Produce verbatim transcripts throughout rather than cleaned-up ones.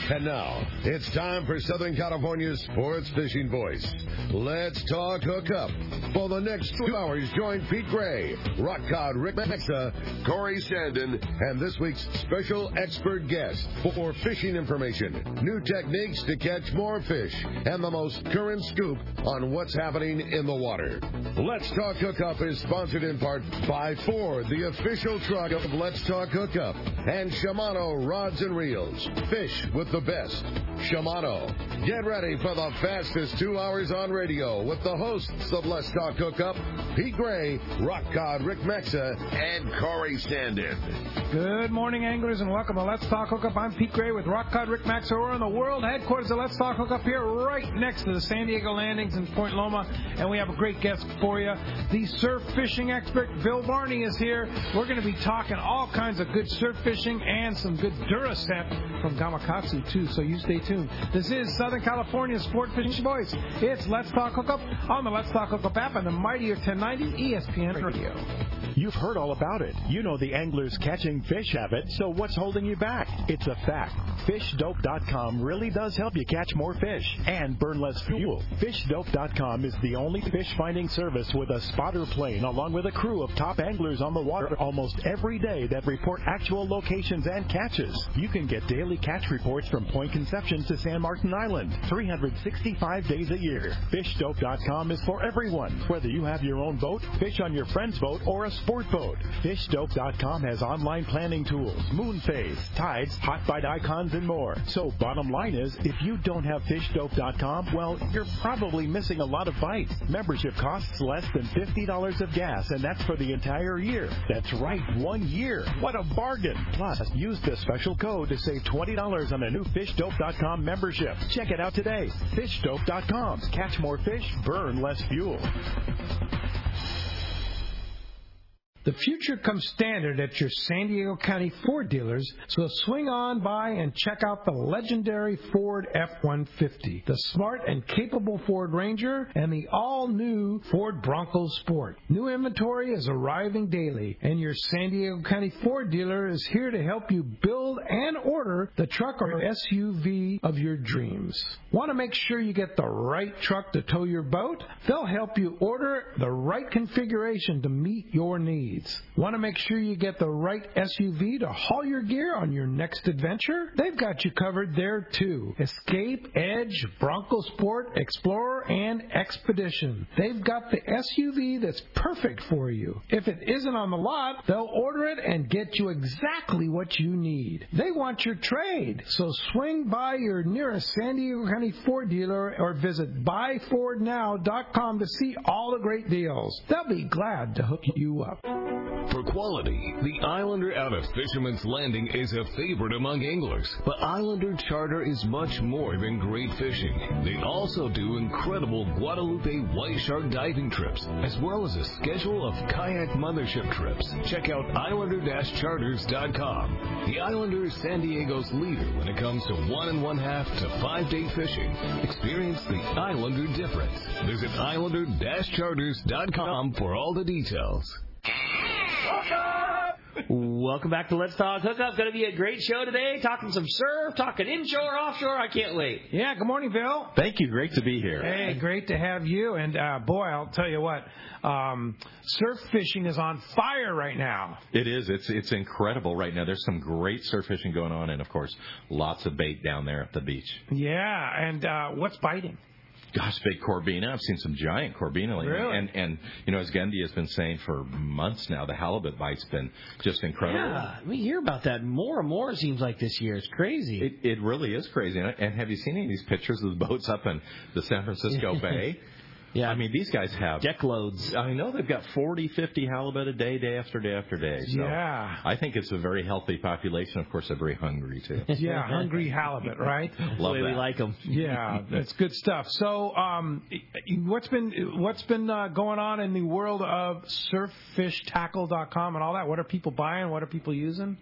And now, it's time for Southern California's sports fishing voice. Let's talk hookup. For the next two hours, join Pete Gray, Rock Cod Rick Mexa, Corey Sandin, and this week's special expert guest for fishing information, new techniques to catch more fish, and the most current scoop on what's happening in the water. Let's Talk Hookup is sponsored in part by Ford, the official truck of Let's Talk Hookup, and Shimano Rods and Reels. Fish with the best. Shimano. Get ready for the fastest two hours on radio with the hosts of Let's Talk Hookup, Pete Gray, Rock Cod Rick Mexa, and Corey Sandin. Good morning, anglers, and welcome to Let's Talk Hookup. I'm Pete Gray with Rock Cod Rick Mexa. We're in the world headquarters of Let's Talk Hookup here right next to the San Diego Landings in Point Loma, and we have a great guest for you. The surf fishing expert, Bill Varney, is here. We're going to be talking all kinds of good surf fishing and some good Duracet from Gamakatsu, too, so you stay tuned. This is Southern California's sport fishing voice. It's Let's Talk Hookup on the Let's Talk Hookup app and the mightier ten ninety E S P N Radio. You've heard all about it. You know the angler's catching fish habit, so what's holding you back? It's a fact. fish dope dot com really does help you catch more fish and burn less fuel. fish dope dot com is the only fish-finding service with a spotter plane along with a crew of top anglers on the water almost every day that report actual locations and catches. You can get daily catch reports from Point Conception to San Martin Island, three hundred sixty-five days a year. fish dope dot com is for everyone, whether you have your own boat, fish on your friend's boat, or a sport boat. fish dope dot com has online planning tools, moon phase, tides, hot bite icons, and more. So bottom line is, if you don't have fish dope dot com, well, you're probably missing a lot of bites. Membership costs less than fifty dollars of gas, and that's for the entire year. That's right, one year. What a bargain. Plus, use this special code to save twenty dollars on a new fish dope dot com membership. Check it out today. fish dope dot com. Catch more fish, burn less fuel. The future comes standard at your San Diego County Ford dealers, so swing on by and check out the legendary Ford F one fifty, the smart and capable Ford Ranger, and the all-new Ford Bronco Sport. New inventory is arriving daily, and your San Diego County Ford dealer is here to help you build and order the truck or S U V of your dreams. Want to make sure you get the right truck to tow your boat? They'll help you order the right configuration to meet your needs. Want to make sure you get the right S U V to haul your gear on your next adventure? They've got you covered there too. Escape, Edge, Bronco Sport, Explorer, and Expedition. They've got the S U V that's perfect for you. If it isn't on the lot, they'll order it and get you exactly what you need. They want your trade, so swing by your nearest San Diego County Ford dealer or visit buy ford now dot com to see all the great deals. They'll be glad to hook you up. For quality, the Islander out of Fisherman's Landing is a favorite among anglers. But Islander Charter is much more than great fishing. They also do incredible Guadalupe white shark diving trips, as well as a schedule of kayak mothership trips. Check out islander charters dot com. The Islander is San Diego's leader when it comes to one and one half to five day fishing. Experience the Islander difference. Visit islander charters dot com for all the details. Welcome back to Let's Talk Hookup. Going to be a great show today. Talking some surf, talking inshore, offshore. I can't wait. Yeah, good morning, Bill. Thank you. Great to be here. Hey, great to have you. And, uh, boy, I'll tell you what, um, surf fishing is on fire right now. It is. It's it's incredible right now. There's some great surf fishing going on, and, of course, lots of bait down there at the beach. Yeah, and uh, what's biting? Gosh, big Corbina. I've seen some giant Corbina lately. Really? And, and, you know, as Gundy has been saying for months now, the halibut bite's been just incredible. Yeah, we hear about that more and more, it seems like, this year. It's crazy. It, it really is crazy. And, and have you seen any of these pictures of the boats up in the San Francisco Bay? Yeah. I mean, these guys have deck loads. I know they've got forty, fifty halibut a day, day after day after day. So yeah. I think it's a very healthy population. Of course, they're very hungry, too. Yeah, hungry halibut, right? Love the way that. We like them. Yeah, that's good stuff. So um, what's been what's been uh, going on in the world of surf fish tackle dot com and all that? What are people buying? What are people using?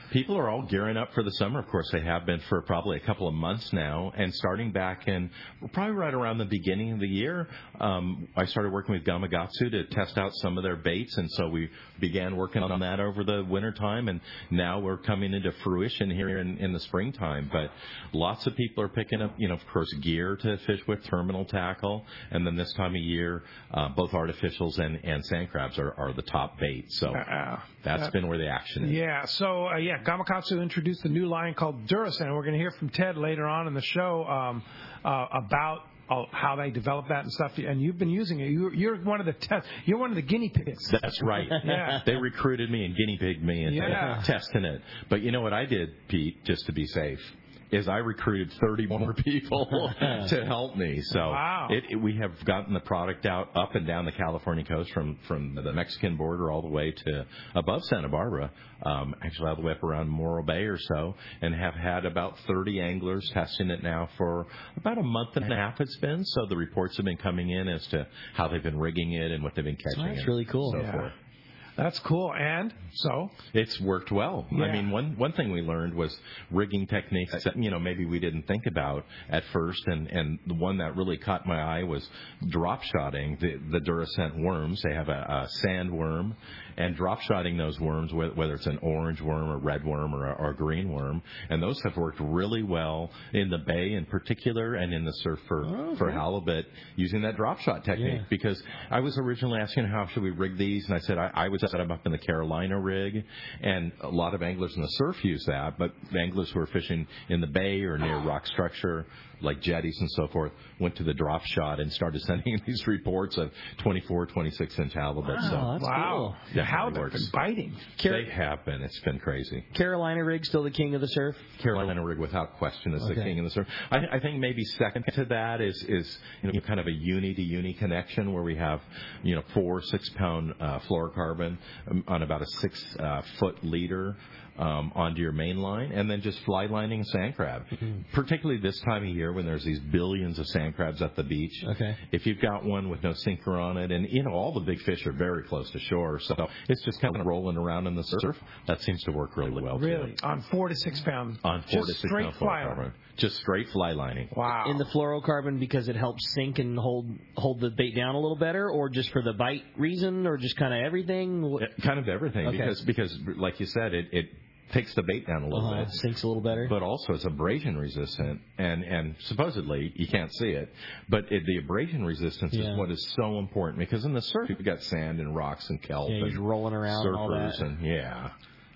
People are all gearing up for the summer. Of course, they have been for probably a couple of months now. And starting back in, probably right around the beginning of the year, um, I started working with Gamakatsu to test out some of their baits. And so we began working on that over the wintertime. And now we're coming into fruition here in, in the springtime. But lots of people are picking up, you know, of course, gear to fish with, terminal tackle. And then this time of year, uh, both artificials and, and sand crabs are, are the top baits. So uh, that's uh, been where the action is. Yeah. So, uh, yeah, Gamakatsu introduced a new line called Durasand. We're going to hear from Ted later on in the show um, uh, about uh, how they developed that and stuff. And you've been using it. You're, you're one of the te- You're one of the guinea pigs. That's right. Yeah. They recruited me and guinea pigged me into yeah. testing it. But you know what I did, Pete, just to be safe? Is I recruited thirty more people to help me. So wow. it, it, we have gotten the product out up and down the California coast from, from the Mexican border all the way to above Santa Barbara, um, actually all the way up around Morro Bay or so, and have had about thirty anglers testing it now for about a month and a half it's been. So the reports have been coming in as to how they've been rigging it and what they've been catching. That's really cool. So yeah. forth. That's cool. And so it's worked well. Yeah. I mean, one one thing we learned was rigging techniques that, you know, maybe we didn't think about at first, and and the one that really caught my eye was drop shotting the the Durascent worms. They have a, a sand worm, and drop shotting those worms, whether it's an orange worm, a red worm, or a, or a green worm, and those have worked really well in the bay in particular, and in the surf for oh, okay. for halibut using that drop shot technique. Yeah. Because I was originally asking how should we rig these, and I said I, I would set them up in the Carolina rig, and a lot of anglers in the surf use that, but anglers who are fishing in the bay or near rock structure, like jetties and so forth, went to the drop shot and started sending in these reports of twenty-four, twenty-six inch halibut. Wow, so that's wow. cool. The halibut been biting. Car- they have been. It's been crazy. Carolina rig still the king of the surf? Carolina rig, without question, is okay. the king of the surf. I, I think maybe second to that is is you know, kind of a uni to uni connection where we have you know four six pound uh, fluorocarbon um, on about a six uh, foot leader. Um, onto your main line, and then just fly lining sand crab. Mm-hmm. Particularly this time of year when there's these billions of sand crabs at the beach. Okay. If you've got one with no sinker on it, and you know all the big fish are very close to shore, so it's just kind of rolling around in the surf. That seems to work really well. Really, too. on four to six pounds. On four just to six straight pound fly fluorocarbon. lining. Just straight fly lining. Wow. In the fluorocarbon because it helps sink and hold hold the bait down a little better, or just for the bite reason, or just kind of everything? Kind of everything, okay. because because like you said, it. it takes the bait down a little uh-huh. bit. Sinks a little better. But also it's abrasion resistant, and, and supposedly, you can't see it, but it, the abrasion resistance yeah. is what is so important, because in the surf, you've got sand and rocks and kelp yeah, and you're rolling around surfers, and all that. And, yeah.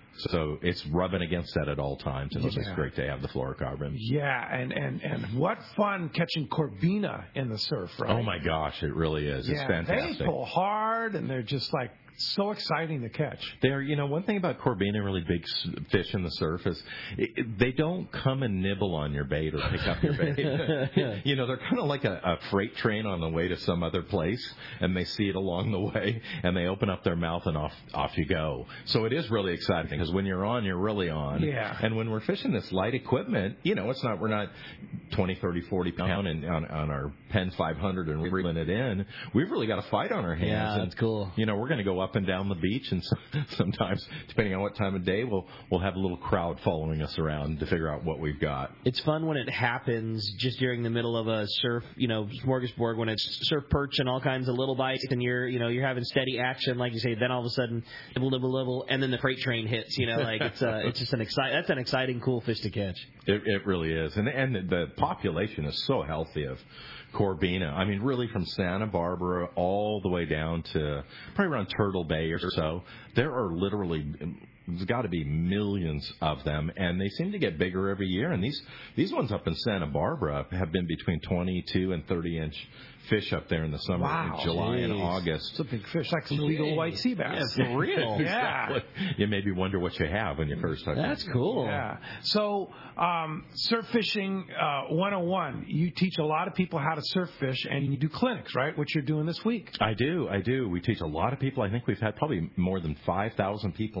So it's rubbing against that at all times, and Yeah. it's just great to have the fluorocarbon. Yeah, and, and, and what fun catching Corbina in the surf, right? Oh, my gosh, it really is. Yeah, it's fantastic. they pull hard, and they're just like so exciting to catch. They're, you know, one thing about Corbina, really big fish in the surf, is it, it, they don't come and nibble on your bait or pick up your bait. You know, they're kind of like a, a freight train on the way to some other place, and they see it along the way, and they open up their mouth, and off off you go. So it is really exciting, because when you're on, you're really on. Yeah. And when we're fishing this light equipment, you know, it's not, we're not twenty, thirty, forty pound and, on, on our Penn five hundred and reeling it in. We've really got a fight on our hands. Yeah, and, that's cool. You know, we're going to go up and down the beach, and so, sometimes, depending on what time of day, we'll we'll have a little crowd following us around to figure out what we've got. It's fun when it happens just during the middle of a surf, you know, smorgasbord, when it's surf perch and all kinds of little bites, and you're, you know, you're having steady action, like you say. Then all of a sudden, nibble, nibble, nibble, and then the freight train hits. You know, like it's uh, it's just an exciting. That's an exciting, cool fish to catch. It, it really is, and and the population is so healthy of Corbina. I mean, really from Santa Barbara all the way down to probably around Turtle Bay or so. There are literally, there's got to be millions of them, and they seem to get bigger every year. And these these ones up in Santa Barbara have been between twenty-two and thirty inch fish up there in the summer, Wow. in July Jeez. and August. It's a big fish, like some legal white sea bass. Yeah, for real. Yeah. Exactly. You maybe wonder what you have when you first touch That's it. cool. Yeah. So, um, surf fishing uh, one oh one. You teach a lot of people how to surf fish, and you do clinics, right? Which you're doing this week. I do, I do. We teach a lot of people. I think we've had probably more than five thousand people now down Wow.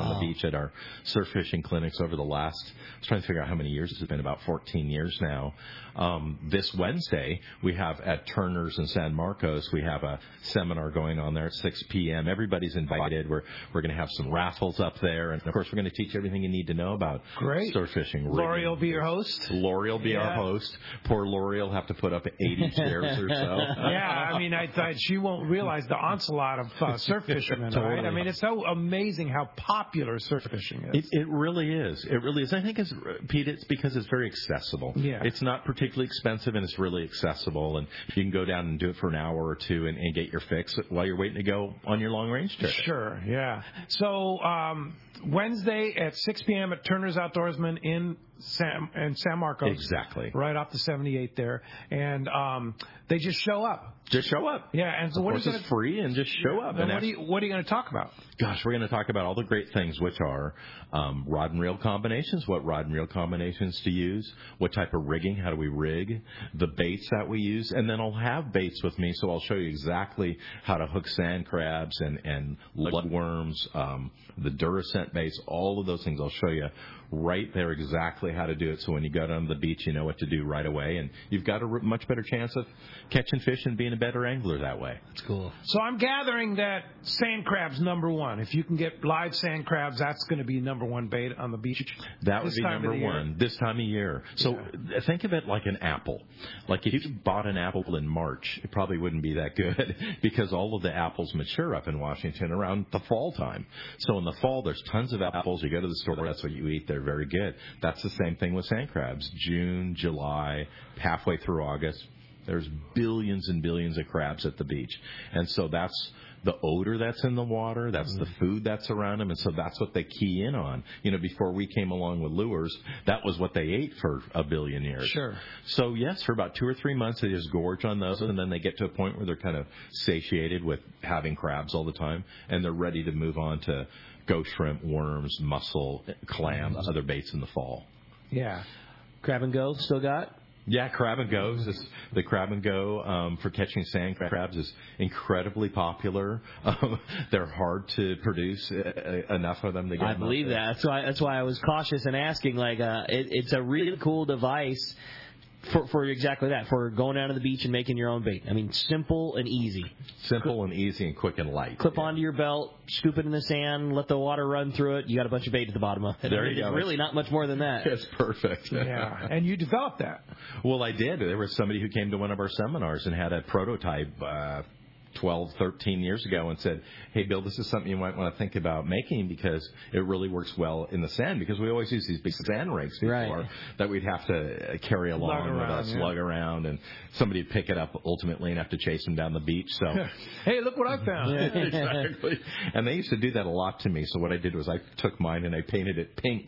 on the beach at our surf fishing clinics over the last, I was trying to figure out how many years. It's been about fourteen years now. Um, this Wednesday, we have at Turner's in San Marcos, we have a seminar going on there at six p.m. Everybody's invited. We're we're going to have some raffles up there. And, of course, we're going to teach everything you need to know about Great. surf fishing. Lori will be your host. Lori will be yeah. our host. Poor Lori will have to put up eighty chairs or so. Yeah, I mean, I thought she won't realize the onslaught of uh, surf fishermen, totally. right? I mean, it's so amazing how popular surf fishing is. It, it really is. It really is. I think, it's, Pete, it's because it's very accessible. Yeah. It's not particularly expensive, and it's really accessible. And you can go down and do it for an hour or two and, and get your fix while you're waiting to go on your long-range trip. Sure, yeah. So um, Wednesday at six p.m. at Turner's Outdoorsman in San, in San Marcos. Exactly. Right off the seventy-eight there. And um, they just show up. Just show up. Yeah, and so of what course are you it's free, and just show up. And and what, are you, what are you going to talk about? Gosh, we're going to talk about all the great things, which are um, rod and reel combinations, what rod and reel combinations to use, what type of rigging, how do we rig, the baits that we use, and then I'll have baits with me, so I'll show you exactly how to hook sand crabs and, and bloodworms, um, the Duracent baits, all of those things I'll show you right there exactly how to do it, so when you go down to the beach, you know what to do right away, and you've got a much better chance of catching fish and being a better angler that way. That's cool. So I'm gathering that sand crab's number one. If you can get live sand crabs, that's going to be number one bait on the beach. That would be number one this time of year. So yeah. think of it like an apple. Like if you bought an apple in March, it probably wouldn't be that good because all of the apples mature up in Washington around the fall time. So in the fall, there's tons of apples. You go to the store, that's what you eat. They're very good. That's the same thing with sand crabs. June, July, halfway through August, there's billions and billions of crabs at the beach. And so that's the odor that's in the water, that's mm. the food that's around them, and so that's what they key in on. You know, before we came along with lures, that was what they ate for a billion years. Sure. So, yes, for about two or three months, they just gorge on those, and then they get to a point where they're kind of satiated with having crabs all the time, and they're ready to move on to ghost shrimp, worms, mussel, clams, mm. other baits in the fall. Yeah. Crab and Go still got? Yeah, Crab and Go. Is, the Crab and Go um, for catching sand crabs is incredibly popular. Um, they're hard to produce uh, enough of them to get. I believe that. That's why. That's why I was cautious in asking. Like, uh, it, it's a really cool device. For, for exactly that, for going down to the beach and making your own bait. I mean, simple and easy. Simple and easy and quick and light. Clip yeah. onto your belt, scoop it in the sand, let the water run through it. You got a bunch of bait at the bottom of it. There I mean, you it's go. Really not much more than that. It's perfect. Yeah, and you developed that. Well, I did. There was somebody who came to one of our seminars and had a prototype uh, twelve, thirteen years ago and said, hey, Bill, this is something you might want to think about making because it really works well in the sand because we always use these big sand rakes before right. that we'd have to carry along lug with around, us, yeah. lug around, and somebody would pick it up ultimately and have to chase them down the beach. So, hey, look what I found. Yeah, exactly. And they used to do that a lot to me. So what I did was I took mine and I painted it pink.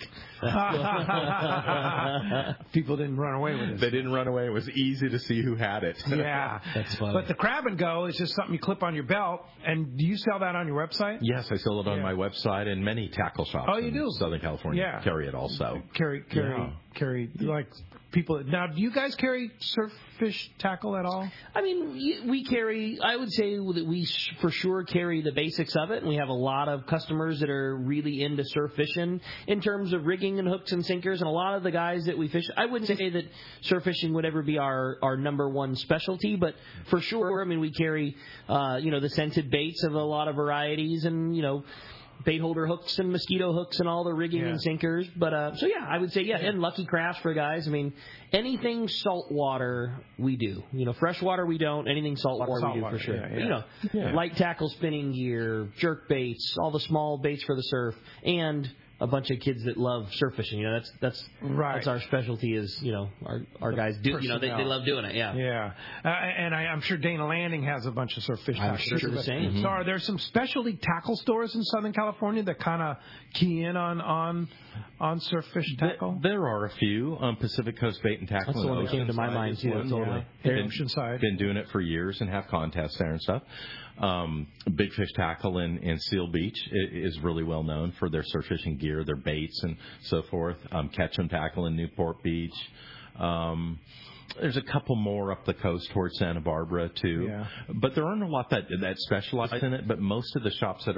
People didn't run away with it. They didn't run away. It was easy to see who had it. Yeah. That's funny. But the Crab and Go is just something you clip on your belt. And do you sell that on your website? Yes, I sell it on yeah. my website, and many tackle shops oh, you in do? Southern California yeah. carry it also. Carry, carry, yeah. carry, like people. Now, do you guys carry surf fish tackle at all? I mean, we carry, I would say that we for sure carry the basics of it, and we have a lot of customers that are really into surf fishing in terms of rigging and hooks and sinkers, and a lot of the guys that we fish, I wouldn't say that surf fishing would ever be our, our number one specialty, but for sure, I mean, we carry, uh, you know, the scented baits of a lot of varieties and, you know, bait holder hooks and mosquito hooks and all the rigging yeah. and sinkers. But uh, so yeah, I would say yeah, and Lucky Crafts for guys. I mean, anything saltwater we do. You know, freshwater we don't. Anything saltwater salt we do water, for sure. Yeah, yeah. You know, yeah. light tackle, spinning gear, jerk baits, all the small baits for the surf, and a bunch of kids that love surf fishing. You know, that's that's right. that's our specialty. Is you know our our the guys do. Personnel. You know, they, they love doing it. Yeah. Yeah, uh, and I, I'm sure Dana Landing has a bunch of surf fish. I'm sure the same. Mm-hmm. So, are there some specialty tackle stores in Southern California that kind of key in on on on surf fish tackle? There, there are a few. Um, Pacific Coast Bait and Tackle. That's the one that came to my mind too. One, totally. Yeah. Been, Oceanside. Been doing it for years and have contests there and stuff. Um, Big Fish Tackle in, in Seal Beach is really well known for their surf fishing gear, their baits and so forth. Um, Ketchum Tackle in Newport Beach. Um, there's a couple more up the coast towards Santa Barbara too. Yeah. But there aren't a lot that that specialize in it. But most of the shops that are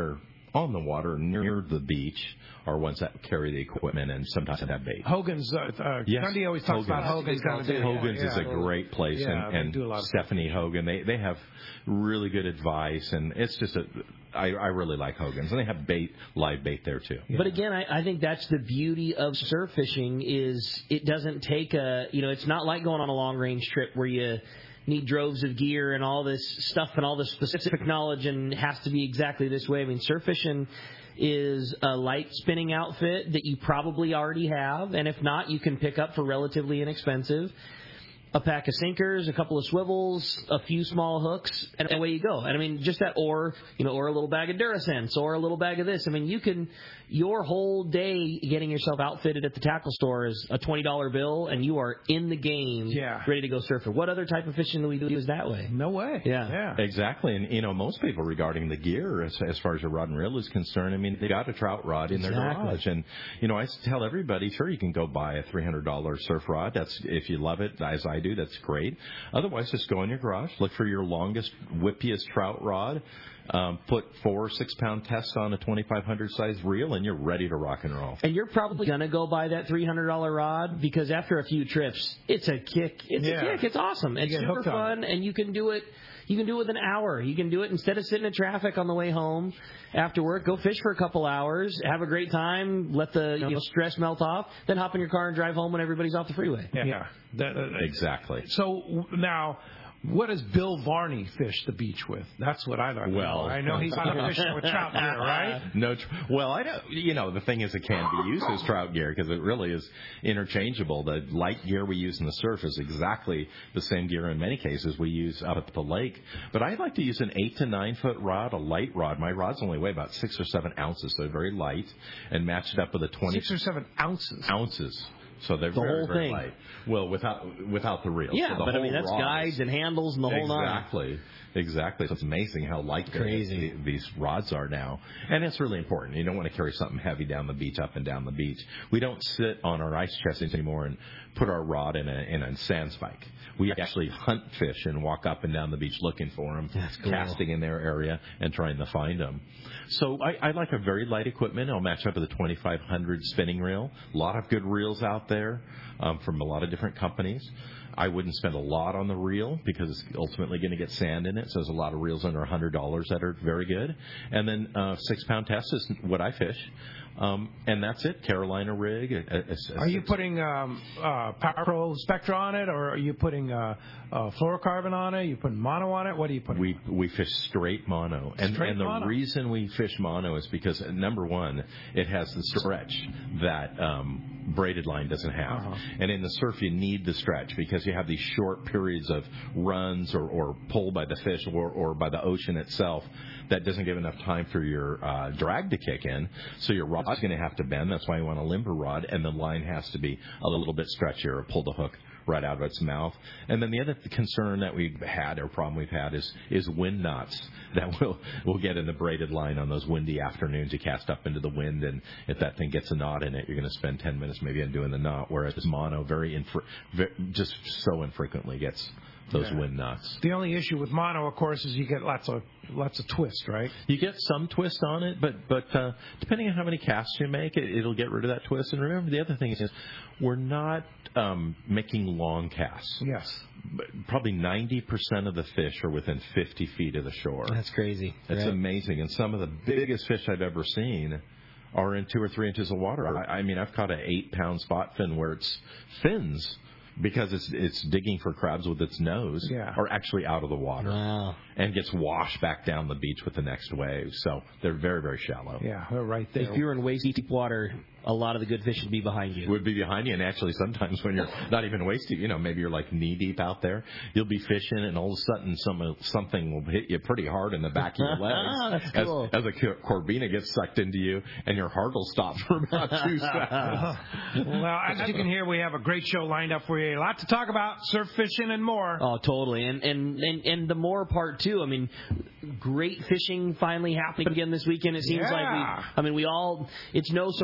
on the water near the beach are ones that carry the equipment and sometimes have bait. Hogan's, uh, uh, yes. Gundy always talks Hogan's. about Hogan's. Hogan's, Hogan's yeah, is a yeah. great place, yeah, and, and Stephanie Hogan, they they have really good advice, and it's just a. I, I really like Hogan's, and they have bait, live bait there too. Yeah. But again, I, I think that's the beauty of surf fishing is it doesn't take a, you know, it's not like going on a long range trip where you need droves of gear and all this stuff and all this specific knowledge and it has to be exactly this way. I mean, surf fishing is a light spinning outfit that you probably already have, and if not, you can pick up for relatively inexpensive. A pack of sinkers, a couple of swivels, a few small hooks, and away you go. And I mean, just that, or you know, or a little bag of Durasense, or a little bag of this. I mean, you can, your whole day getting yourself outfitted at the tackle store is a twenty dollar bill, and you are in the game, yeah. ready to go surfing. What other type of fishing do we do is that way? No way. Yeah, yeah, exactly. And you know, most people regarding the gear, as, as far as your rod and reel is concerned, I mean, they got a trout rod in exactly. their garage, and you know, I tell everybody, sure, you can go buy a three hundred dollar surf rod. That's if you love it, as I do, that's great. Otherwise, just go in your garage, look for your longest, whippiest trout rod, um, put four or six pound tests on a twenty-five hundred size reel, and you're ready to rock and roll. And you're probably going to go buy that three hundred dollar rod because after a few trips, it's a kick. It's yeah. a kick. It's awesome. It's super fun, and you can do it. You can do it within an hour. You can do it instead of sitting in traffic on the way home after work. Go fish for a couple hours, have a great time, let the you know, stress melt off, then hop in your car and drive home when everybody's off the freeway. Yeah, yeah. That, uh, exactly. So now, what does Bill Varney fish the beach with? That's what I like. Well, I know he's not fishing with trout gear, right? No, tr- well, I don't. You know, the thing is, it can be used as trout gear because it really is interchangeable. The light gear we use in the surf is exactly the same gear in many cases we use out at the lake. But I like to use an eight to nine foot rod, a light rod. My rods only weigh about six or seven ounces, so they're very light, and match it up with a twenty six or seven ounces. Ounces. So they're the very, whole very thing. light. Well, without without the reel. Yeah, so the but whole I mean that's rod guides is, and handles and the whole nine. Exactly, exactly. So it's amazing how light Crazy. The, these rods are now, and it's really important. You don't want to carry something heavy down the beach, up and down the beach. We don't sit on our ice chests anymore and put our rod in a in a sand spike. We actually hunt fish and walk up and down the beach looking for them, cool. casting in their area and trying to find them. So I, I like a very light equipment. I'll match up with a twenty-five hundred spinning reel. A lot of good reels out there um, from a lot of different companies. I wouldn't spend a lot on the reel because it's ultimately going to get sand in it. So there's a lot of reels under one hundred dollars that are very good. And then uh, six-pound test is what I fish. Um, and that's it. Carolina rig. A, a, a, are you putting um, uh, Power Pro Spectra on it, or are you putting uh, uh, fluorocarbon on it? Are you putting mono on it? What are you putting? We we fish straight mono, and straight and the mono. reason we fish mono is because number one, it has the stretch that um, braided line doesn't have, uh-huh. and in the surf you need the stretch because you have these short periods of runs or, or pull by the fish or, or by the ocean itself that doesn't give enough time for your uh, drag to kick in. So your rod's going to have to bend. That's why you want a limber rod, and the line has to be a little bit stretchier or pull the hook right out of its mouth. And then the other concern that we've had or problem we've had is is wind knots that we'll, we'll get in the braided line on those windy afternoons. You cast up into the wind, and if that thing gets a knot in it, you're going to spend ten minutes maybe on doing the knot, whereas this mono very, infre- very just so infrequently gets those yeah. wind knots. The only issue with mono, of course, is you get lots of lots of twist, right? You get some twist on it, but but uh, depending on how many casts you make, it, it'll get rid of that twist. And remember, the other thing is we're not um, making long casts. Yes. Probably ninety percent of the fish are within fifty feet of the shore. That's crazy. It's right? amazing. And some of the biggest fish I've ever seen are in two or three inches of water. I, I mean, I've caught an eight-pound spot fin where it's fins because it's it's digging for crabs with its nose, yeah. are actually out of the water. Wow. And gets washed back down the beach with the next wave. So they're very, very shallow. Yeah, they're right there. If you're in waist deep water, a lot of the good fish would be behind you. Would be behind you, and actually sometimes when you're not even waist deep, you know, maybe you're like knee deep out there, you'll be fishing, and all of a sudden some something will hit you pretty hard in the back of your legs. That's cool. As, as a corbina gets sucked into you, and your heart will stop for about two seconds. Well, as you can hear, we have a great show lined up for you. A lot to talk about, surf fishing and more. Oh, totally. And and, and, and the more part, too. I mean, great fishing finally happening again this weekend. It seems yeah. like we, I mean, we all, it's no surprise.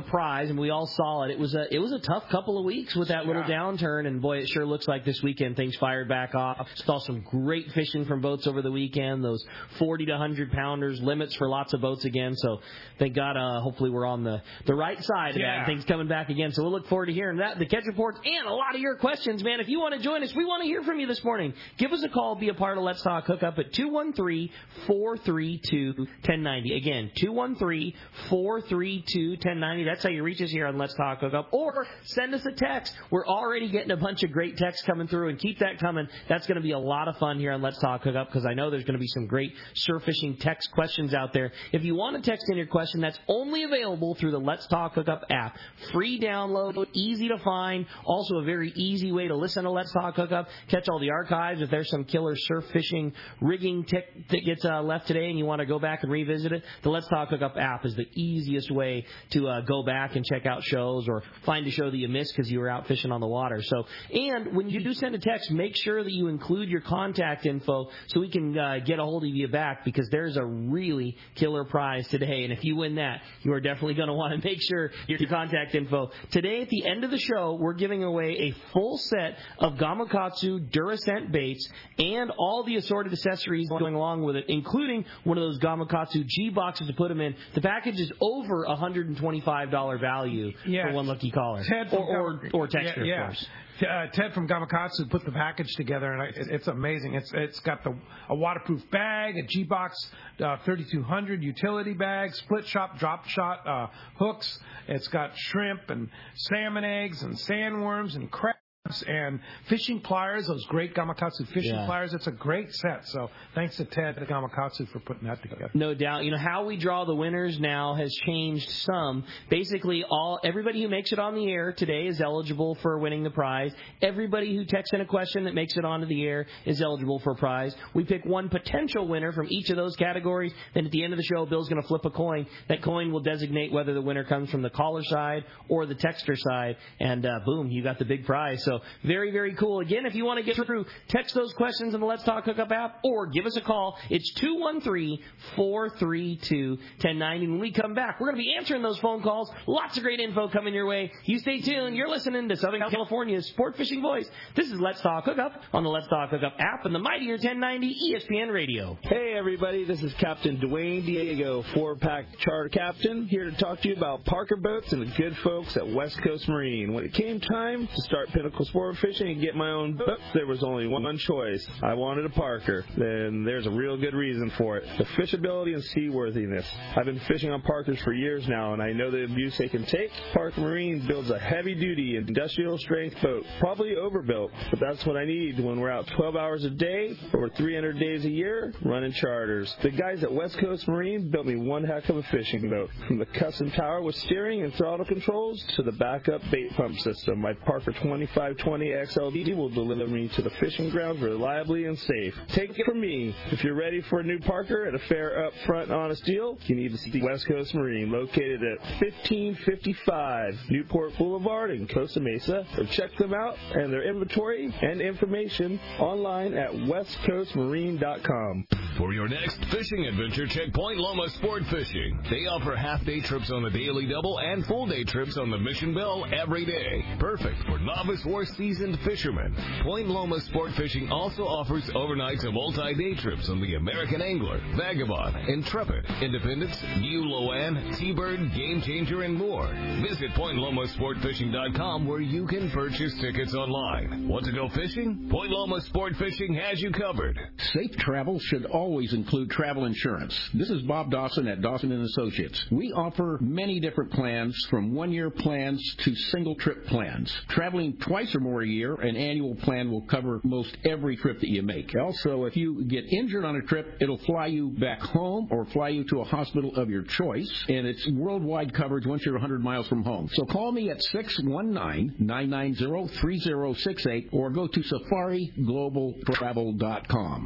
guys, and we all saw it. It was a it was a tough couple of weeks with that little yeah. downturn, and boy, it sure looks like this weekend things fired back off. Saw some great fishing from boats over the weekend. Those forty to one hundred pounders, limits for lots of boats again. So thank God. Uh, hopefully we're on the the right side of yeah. that. And things coming back again. So we'll look forward to hearing that, the catch reports, and a lot of your questions, man. If you want to join us, we want to hear from you this morning. Give us a call. Be a part of Let's Talk Hookup at two one three, four three two, one zero nine zero. Again, two one three, four three two, one zero nine zero. That's how you reach us here on Let's Talk Hookup. Or send us a text. We're already getting a bunch of great texts coming through, and keep that coming. That's going to be a lot of fun here on Let's Talk Hookup, because I know there's going to be some great surf fishing text questions out there. If you want to text in your question, that's only available through the Let's Talk Hookup app. Free download, easy to find, also a very easy way to listen to Let's Talk Hookup, catch all the archives. If there's some killer surf fishing rigging tech that gets uh, left today and you want to go back and revisit it, the Let's Talk Hookup app is the easiest way to uh, go back and check out shows or find a show that you missed because you were out fishing on the water. So, and when you do send a text, make sure that you include your contact info so we can uh, get a hold of you back, because there's a really killer prize today, and if you win that, you are definitely going to want to make sure your contact info. Today, at the end of the show, we're giving away a full set of Gamakatsu Duracent baits and all the assorted accessories going along with it, including one of those Gamakatsu G boxes to put them in. The package is over one hundred twenty-five dollars value yeah. for one lucky caller. Ted or, or, or texture, yeah, yeah. of course. Uh, Ted from Gamakatsu put the package together, and I, it, it's amazing. It's it's got the a waterproof bag, a G-Box uh, thirty-two hundred utility bag, split shot, drop shot uh, hooks. It's got shrimp and salmon eggs and sandworms and crabs and fishing pliers, those great Gamakatsu fishing yeah. pliers. It's a great set. So thanks to Ted at Gamakatsu for putting that together. No doubt. You know, how we draw the winners now has changed some. Basically, all everybody who makes it on the air today is eligible for winning the prize. Everybody who texts in a question that makes it onto the air is eligible for a prize. We pick one potential winner from each of those categories. Then at the end of the show, Bill's going to flip a coin. That coin will designate whether the winner comes from the caller side or the texter side. And uh, boom, you got the big prize. So very, very cool. Again, if you want to get through, text those questions in the Let's Talk Hookup app or give us a call. It's two one three, four three two, one zero nine zero. When we come back, we're going to be answering those phone calls. Lots of great info coming your way. You stay tuned. You're listening to Southern California's Sport Fishing Voice. This is Let's Talk Hookup on the Let's Talk Hookup app and the mightier ten ninety E S P N Radio. Hey, everybody. This is Captain Dwayne Diego, four-pack charter captain, here to talk to you about Parker Boats and the good folks at West Coast Marine. When it came time to start Pinnacle Sport Fishing and get my own boat, there was only one choice. I wanted a Parker. Then there's a real good reason for it. The fishability and seaworthiness. I've been fishing on Parkers for years now, and I know the abuse they can take. Parker Marine builds a heavy-duty, industrial-strength boat. Probably overbuilt, but that's what I need when we're out twelve hours a day, over three hundred days a year, running charters. The guys at West Coast Marine built me one heck of a fishing boat. From the custom tower with steering and throttle controls to the backup bait pump system, my Parker twenty-five twenty X L D will deliver me to the fishing grounds reliably and safe. Take it from me. If you're ready for a new Parker at a fair, upfront, honest deal, you need to see West Coast Marine, located at fifteen fifty-five Newport Boulevard in Costa Mesa, or check them out and their inventory and information online at west coast marine dot com. For your next fishing adventure, check Point Loma Sport Fishing. They offer half-day trips on the Daily Double and full-day trips on the Mission Bell every day. Perfect for novice or seasoned fishermen. Point Loma Sport Fishing also offers overnight to multi-day trips on the American Angler, Vagabond, Intrepid, Independence, New Loan, Seabird, Game Changer, and more. Visit point loma sport fishing dot com where you can purchase tickets online. Want to go fishing? Point Loma Sport Fishing has you covered. Safe travel should always include travel insurance. This is Bob Dawson at Dawson and Associates. We offer many different plans, from one-year plans to single-trip plans. Traveling twice or more a year, an annual plan will cover most every trip that you make. Also, if you get injured on a trip, it'll fly you back home or fly you to a hospital of your choice, and it's worldwide coverage once you're one hundred miles from home. So call me at six one nine, nine nine zero, three zero six eight or go to safari global travel dot com.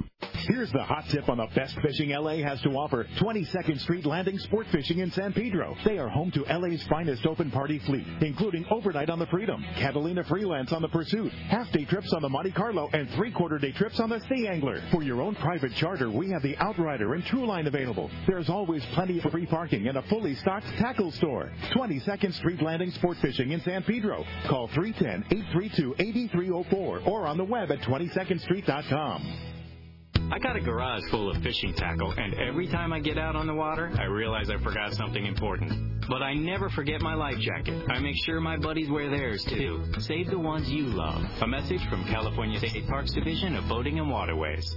Here's the hot tip on the best fishing L A has to offer. twenty-second Street Landing Sport Fishing in San Pedro. They are home to L A's finest open party fleet, including overnight on the Freedom, Catalina Freelance on the Pursuit, half-day trips on the Monte Carlo, and three-quarter day trips on the Sea Angler. For your own private charter, we have the Outrider and Trueline available. There's always plenty of free parking and a fully stocked tackle store. twenty-second Street Landing Sport Fishing in San Pedro. Call three one zero, eight three two, eight three zero four or on the web at twenty second street dot com. I got a garage full of fishing tackle, and every time I get out on the water, I realize I forgot something important. But I never forget my life jacket. I make sure my buddies wear theirs, too. Save the ones you love. A message from California State Parks Division of Boating and Waterways.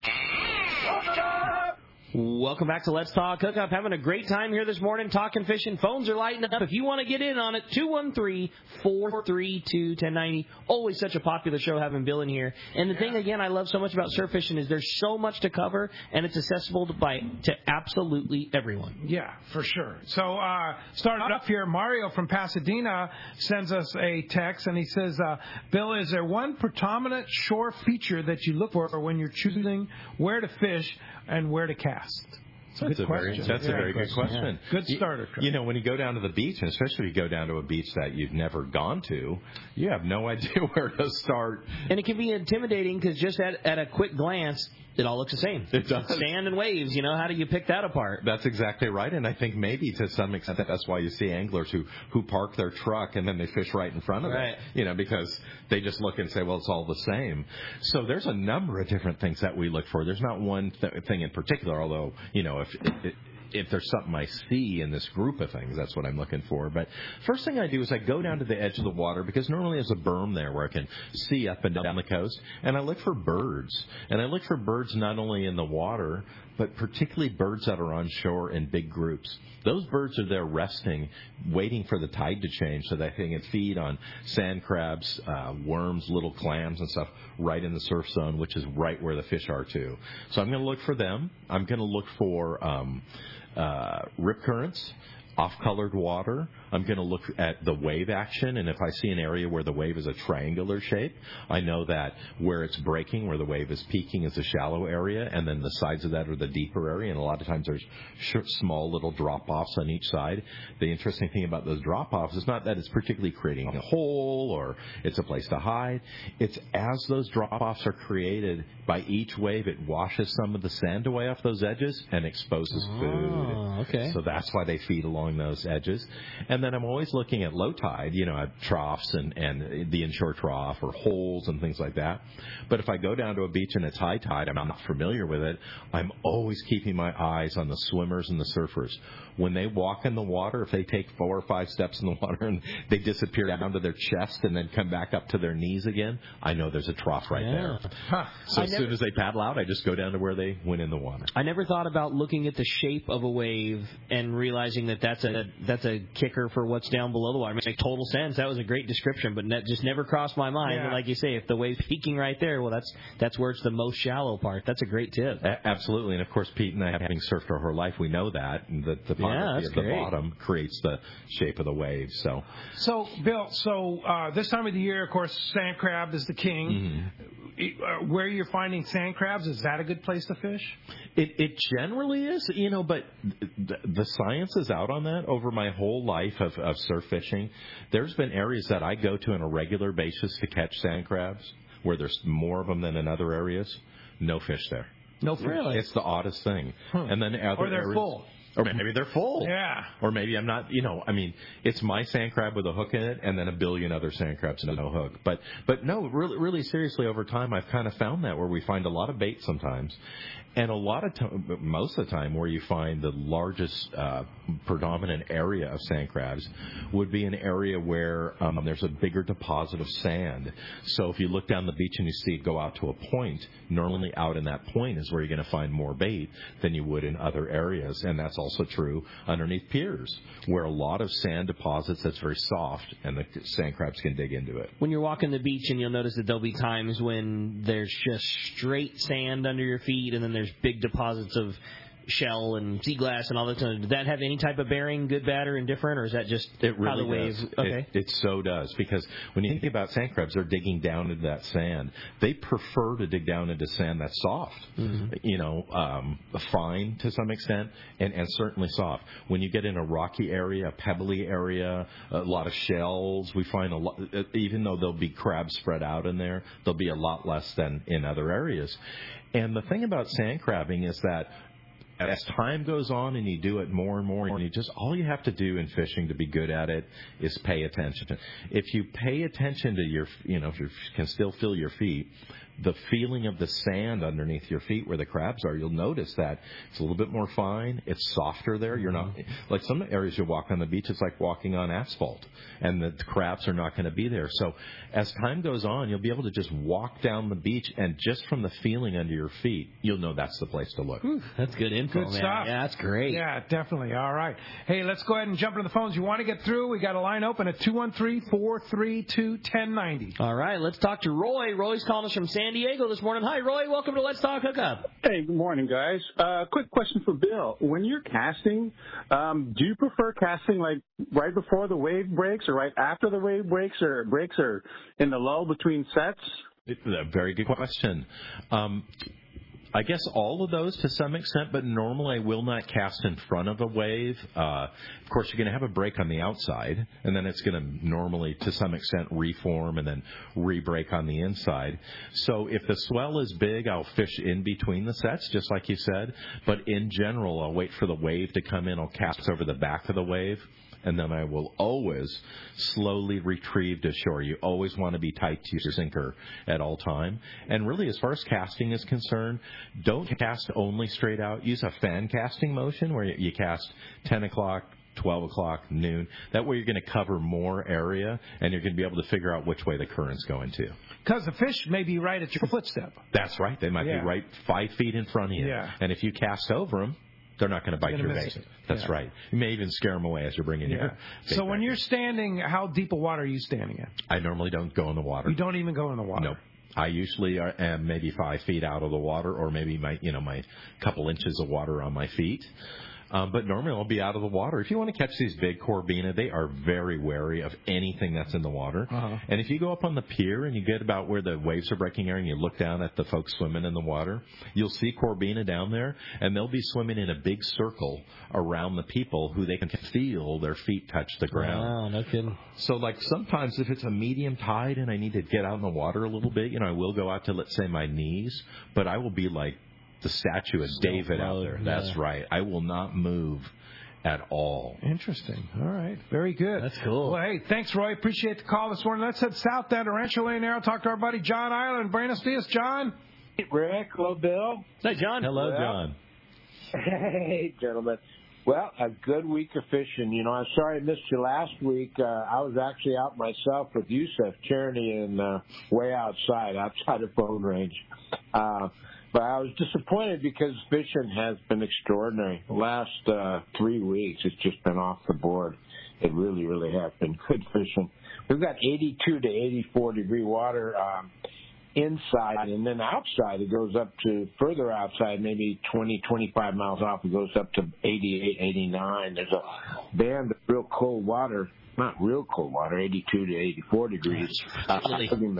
Welcome back to Let's Talk Hookup. Having a great time here this morning talking fishing. Phones are lighting up. If you want to get in on it, two one three, four three two, one zero nine zero. Always such a popular show having Bill in here. And the thing, again, I love so much about surf fishing is there's so much to cover, and it's accessible to, by, to absolutely everyone. Yeah, for sure. So uh, starting up here, Mario from Pasadena sends us a text, and he says, uh, Bill, is there one predominant shore feature that you look for when you're choosing where to fish and where to cast? That's, a very, that's yeah, a very good question. Yeah. Good starter. You, you know, when you go down to the beach, and especially if you go down to a beach that you've never gone to, you have no idea where to start. And it can be intimidating because just at, at a quick glance, it all looks the same. It does. Sand and waves, you know, how do you pick that apart? That's exactly right, and I think maybe to some extent that's why you see anglers who, who park their truck and then they fish right in front of right. it, you know, because they just look and say, well, it's all the same. So there's a number of different things that we look for. There's not one th- thing in particular, although, you know, if it, if there's something I see in this group of things, that's what I'm looking for. But first thing I do is I go down to the edge of the water because normally there's a berm there where I can see up and down the coast, and I look for birds. And I look for birds not only in the water, but particularly birds that are on shore in big groups. Those birds are there resting, waiting for the tide to change so that they can feed on sand crabs, uh, worms, little clams and stuff right in the surf zone, which is right where the fish are too. So I'm going to look for them. I'm going to look for um, uh, rip currents, off-colored water. I'm going to look at the wave action, and if I see an area where the wave is a triangular shape, I know that where it's breaking, where the wave is peaking, is a shallow area, and then the sides of that are the deeper area, and a lot of times there's short, small little drop-offs on each side. The interesting thing about those drop-offs is not that it's particularly creating a hole or it's a place to hide. It's as those drop-offs are created by each wave, it washes some of the sand away off those edges and exposes oh, food. Okay. So that's why they feed along those edges. And then I'm always looking at low tide, you know, at troughs and, and the inshore trough or holes and things like that. But if I go down to a beach and it's high tide, I'm not familiar with it, I'm always keeping my eyes on the swimmers and the surfers. When they walk in the water, if they take four or five steps in the water and they disappear down to their chest and then come back up to their knees again, I know there's a trough right yeah. there. Huh. So I as never, soon as they paddle out, I just go down to where they went in the water. I never thought about looking at the shape of a wave and realizing that that's a that's a kicker for what's down below the water. It makes total sense. That was a great description, but that just never crossed my mind. Yeah. And like you say, if the wave's peaking right there, well, that's that's where it's the most shallow part. That's a great tip. A- absolutely. And, of course, Pete and I, having surfed our whole life, we know that, and that the topography yeah, of the great. bottom creates the shape of the wave. So, so Bill, so uh, this time of the year, of course, sand crab is the king. Mm-hmm. Where you're finding sand crabs, is that a good place to fish? It, it generally is, you know, but the, the science is out on that. Over my whole life of, of surf fishing, there's been areas that I go to on a regular basis to catch sand crabs where there's more of them than in other areas. No fish there. No fish. Really? It's the oddest thing. Huh. And then other or they're areas, full. Or maybe they're full. Yeah. Or maybe I'm not, you know, I mean, it's my sand crab with a hook in it and then a billion other sand crabs and no hook. But, but no, really, really seriously, over time, I've kind of found that where we find a lot of bait sometimes. And a lot of time, most of the time, where you find the largest uh, predominant area of sand crabs would be an area where um, there's a bigger deposit of sand. So if you look down the beach and you see it go out to a point, normally out in that point is where you're going to find more bait than you would in other areas. And that's also true underneath piers, where a lot of sand deposits that's very soft, and the sand crabs can dig into it. When you're walking the beach, and you'll notice that there'll be times when there's just straight sand under your feet, and then there's big deposits of shell and sea glass and all that. Does that have any type of bearing, good, bad, or indifferent, or is that just it really how the wave? Does. Okay, it, it so does, because when you think about sand crabs, they're digging down into that sand. They prefer to dig down into sand that's soft, mm-hmm. you know, um, fine to some extent, and, and certainly soft. When you get in a rocky area, a pebbly area, a lot of shells, we find a lot. Even though there'll be crabs spread out in there, there'll be a lot less than in other areas. And the thing about sand crabbing is that as time goes on and you do it more and more, and you just all you have to do in fishing to be good at it is pay attention. If you pay attention to your, you know, if you can still feel your feet, the feeling of the sand underneath your feet where the crabs are, you'll notice that it's a little bit more fine. It's softer there. You're not like some areas you walk on the beach. It's like walking on asphalt, and the crabs are not going to be there. So as time goes on, you'll be able to just walk down the beach, and just from the feeling under your feet, you'll know that's the place to look. Whew, that's good info, good man. stuff. Yeah, that's great. Yeah, definitely. All right. Hey, let's go ahead and jump into the phones. You want to get through? We got a line open at two one three, four three two, one zero nine zero. All right, let's talk to Roy. Roy's calling us from San Diego this morning. Hi, Roy. Welcome to Let's Talk Hookup. Hey, good morning, guys. Uh, quick question for Bill. When you're casting, um, do you prefer casting like right before the wave breaks, or right after the wave breaks, or breaks, or in the lull between sets? It's a very good question. Um, I guess all of those to some extent, but normally I will not cast in front of a wave. Uh, of course, you're going to have a break on the outside, and then it's going to normally, to some extent, reform and then re-break on the inside. So if the swell is big, I'll fish in between the sets, just like you said. But in general, I'll wait for the wave to come in. I'll cast over the back of the wave, and then I will always slowly retrieve to shore. You always want to be tight to your sinker at all time. And really, as far as casting is concerned, don't cast only straight out. Use a fan casting motion where you cast ten o'clock, twelve o'clock, noon. That way you're going to cover more area, and you're going to be able to figure out which way the current's going to. Because the fish may be right at your footstep. That's right. They might yeah. be right five feet in front of you. Yeah. And if you cast over them, they're not going to bite your bait. That's yeah. right. You may even scare them away as you're bringing yeah. your bait So when back. you're standing, how deep of water are you standing in? I normally don't go in the water. You don't even go in the water? Nope. I usually are, am maybe five feet out of the water, or maybe my, you know, my couple inches of water on my feet. Um, but normally I'll be out of the water. If you want to catch these big corbina, they are very wary of anything that's in the water. Uh-huh. And if you go up on the pier and you get about where the waves are breaking there and you look down at the folks swimming in the water, you'll see corbina down there, and they'll be swimming in a big circle around the people who they can feel their feet touch the ground. Wow, no kidding. So, like, sometimes if it's a medium tide and I need to get out in the water a little bit, you know, I will go out to, let's say, my knees, but I will be like the statue of David out there. Yeah. That's right. I will not move at all. Interesting. All right. Very good. That's cool. Well, hey, thanks, Roy. Appreciate the call this morning. Let's head south down to Rancho Lane Arrow. Talk to our buddy John Island. Buenos dias, John. Hey, Rick. Hello, Bill. Hey, John. Hello, well, John. Hey, gentlemen. Well, a good week of fishing. You know, I'm sorry I missed you last week. Uh, I was actually out myself with Yusef Charity and uh, way outside, outside of phone range. Uh, But I was disappointed because fishing has been extraordinary. The last uh, three weeks, it's just been off the board. It really, really has been good fishing. We've got eighty-two to eighty-four degree water um, inside, and then outside it goes up to further outside, maybe twenty, twenty-five miles off. It goes up to eighty-eight, eighty-nine. There's a band of real cold water. Not real cold water, eighty-two to eighty-four degrees. Uh, Freezing.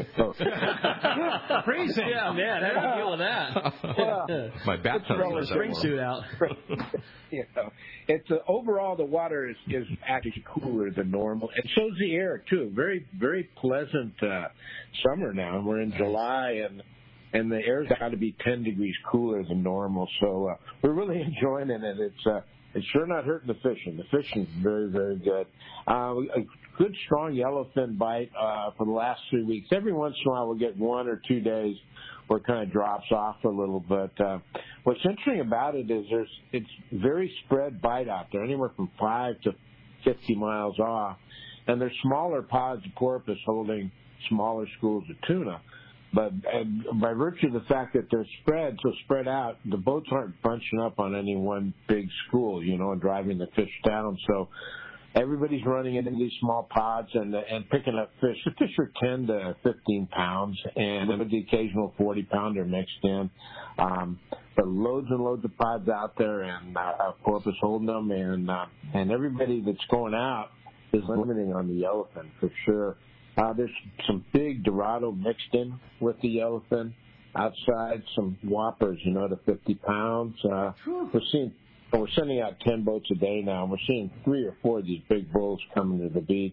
Yeah, man. How do you deal with that? Well, My bathtub is spring suit out. You know, it's uh, overall the water is, is actually cooler than normal, and so's the air too. Very, very pleasant uh, summer now. We're in July, and and the air's got to be ten degrees cooler than normal. So uh, we're really enjoying it, and it's. Uh, It's sure not hurting the fishing. The fishing's very, very good. Uh, a good, strong yellowfin bite uh, for the last three weeks. Every once in a while we'll get one or two days where it kind of drops off a little. But uh, what's interesting about it is there's it's very spread bite out there, anywhere from five to fifty miles off. And there's smaller pods of porpoise holding smaller schools of tuna. But and by virtue of the fact that they're spread, so spread out, the boats aren't bunching up on any one big school, you know, and driving the fish down. So everybody's running into these small pods and and picking up fish. The fish are ten to fifteen pounds, and with the occasional forty pounder mixed in. Um, but loads and loads of pods out there, and uh, Porpoise holding them, and uh, and everybody that's going out is limiting on the yellowfin for sure. Uh, there's some big Dorado mixed in with the yellowfin outside, some whoppers, you know, to fifty pounds. Uh, we're seeing, we're sending out ten boats a day now, and we're seeing three or four of these big bulls coming to the beach,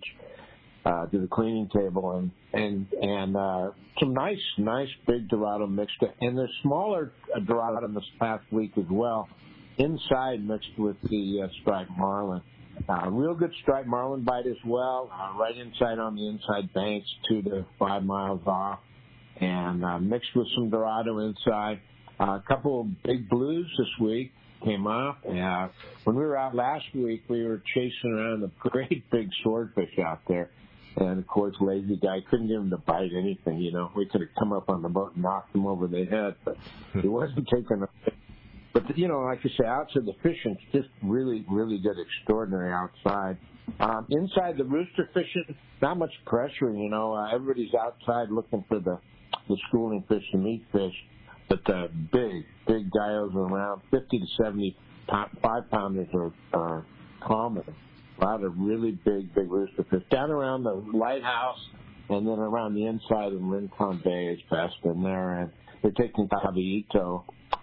uh, to the cleaning table, and and and uh, some nice, nice big Dorado mixed in, and there's smaller Dorado this past week as well, inside mixed with the uh, striped marlin. Uh, real good striped marlin bite as well, uh, right inside on the inside banks, two to five miles off, and uh, mixed with some Dorado inside. Uh, a couple of big blues this week came up. Uh, when we were out last week, we were chasing around a great big swordfish out there. And, of course, lazy guy couldn't get him to bite anything, you know. We could have come up on the boat and knocked him over the head, but he wasn't taking a But, you know, like you say, outside the fishing's just really, really good, extraordinary outside. Um, inside the rooster fishing, not much pressure, you know. Uh, everybody's outside looking for the, the schooling fish, the meat fish. But uh, big, big dials are around fifty to seventy five pounders are, are common. A lot of really big, big rooster fish. Down around the lighthouse and then around the inside of Rincon Bay is best in there. And they're taking Caballito.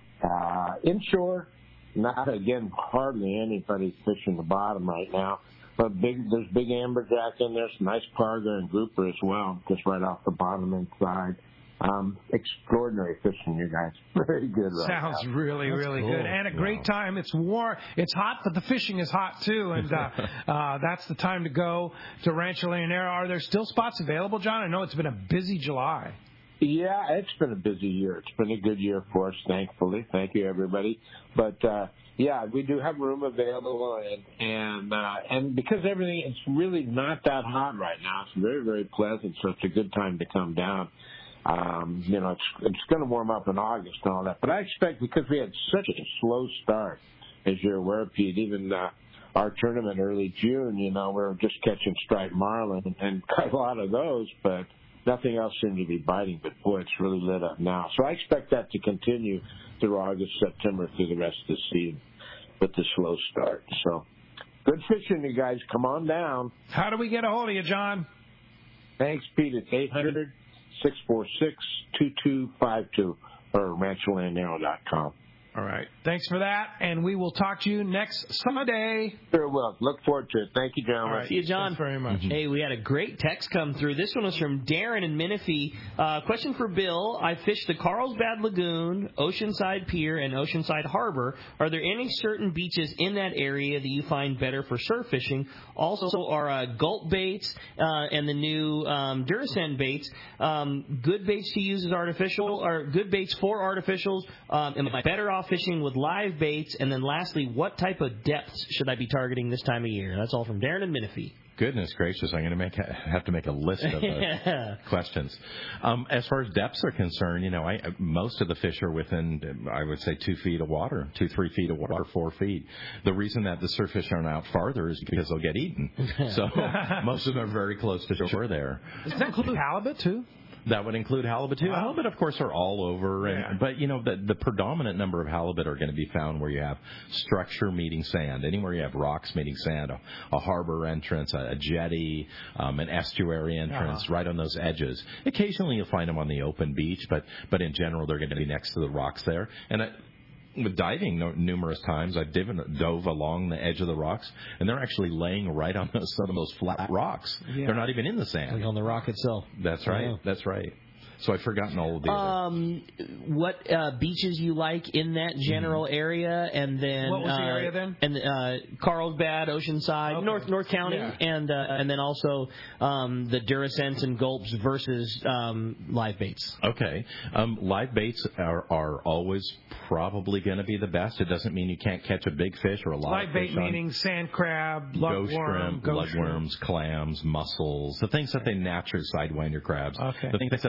Uh, inshore, not again, hardly anybody fishing the bottom right now. But big, there's big amberjack in there, some nice cargo and grouper as well, just right off the bottom inside. Um, extraordinary fishing, you guys. Very good. Right Sounds now. really, That's really cool. good, and a great wow. time. It's warm, it's hot, but the fishing is hot too, and uh, uh, that's the time to go to Rancho Leonera. Are there still spots available, John? I know it's been a busy July. Yeah, it's been a busy year. It's been a good year for us, thankfully. Thank you, everybody. But uh, yeah, we do have room available, and and uh, and because everything, it's really not that hot right now. It's very, very pleasant, so it's a good time to come down. Um, you know, it's it's going to warm up in August and all that. But I expect, because we had such a slow start, as you're aware, Pete, even uh, our tournament early June, you know, we were just catching striped marlin and quite a lot of those, but nothing else seemed to be biting. But, boy, it's really lit up now. So I expect that to continue through August, September, through the rest of the season with the slow start. So good fishing, you guys. Come on down. How do we get a hold of you, John? Thanks, Pete. It's eight hundred, six four six, two two five two or rancho leonera dot com. All right. Thanks for that, and we will talk to you next Sunday. Very well. Look forward to it. Thank you, gentlemen. All right. See you, John. Thanks very much. Hey, we had a great text come through. This one was from Darren in Menifee. Uh, question for Bill. I fished the Carlsbad Lagoon, Oceanside Pier, and Oceanside Harbor. Are there any certain beaches in that area that you find better for surf fishing? Also, are uh, gulp baits uh, and the new um, Duracell baits um, good baits to use as artificial, or good baits for artificials? Um, am I better off fishing with live baits? And then lastly, what type of depths should I be targeting this time of year? That's all from Darren and Menifee. Goodness gracious, I'm going to make have to make a list of uh, yeah. questions. Um, as far as depths are concerned, you know, I, most of the fish are within, I would say, two feet of water, two, three feet of water, four feet. The reason that the surf fish aren't out farther is because they'll get eaten. So most of them are very close to shore there. Does that include halibut, too? That would include halibut, too. Wow. Halibut, of course, are all over. And, yeah. But, you know, the, the predominant number of halibut are going to be found where you have structure meeting sand, anywhere you have rocks meeting sand, a, a harbor entrance, a, a jetty, um, an estuary entrance, uh-huh. right on those edges. Occasionally you'll find them on the open beach, but, but in general they're going to be next to the rocks there. And I, with diving no, numerous times, I've diven, dove along the edge of the rocks, and they're actually laying right on those, some of those flat rocks. Yeah. They're not even in the sand. Like on the rock itself. That's right. Yeah. That's right. So I've forgotten all of the um, other. What uh, beaches you like in that general mm-hmm. area, and then what was uh, the area then? And uh, Carlsbad, Oceanside, okay. North North County, yeah. and uh, and then also um, the Duracents and gulps versus um, live baits. Okay, um, live baits are are always probably going to be the best. It doesn't mean you can't catch a big fish or a lot live of fish. Live bait meaning sand crab, ghost lugworm, shrimp, lugworms, clams, mussels, the things that they naturally sidewinder crabs. Okay. The things that they eat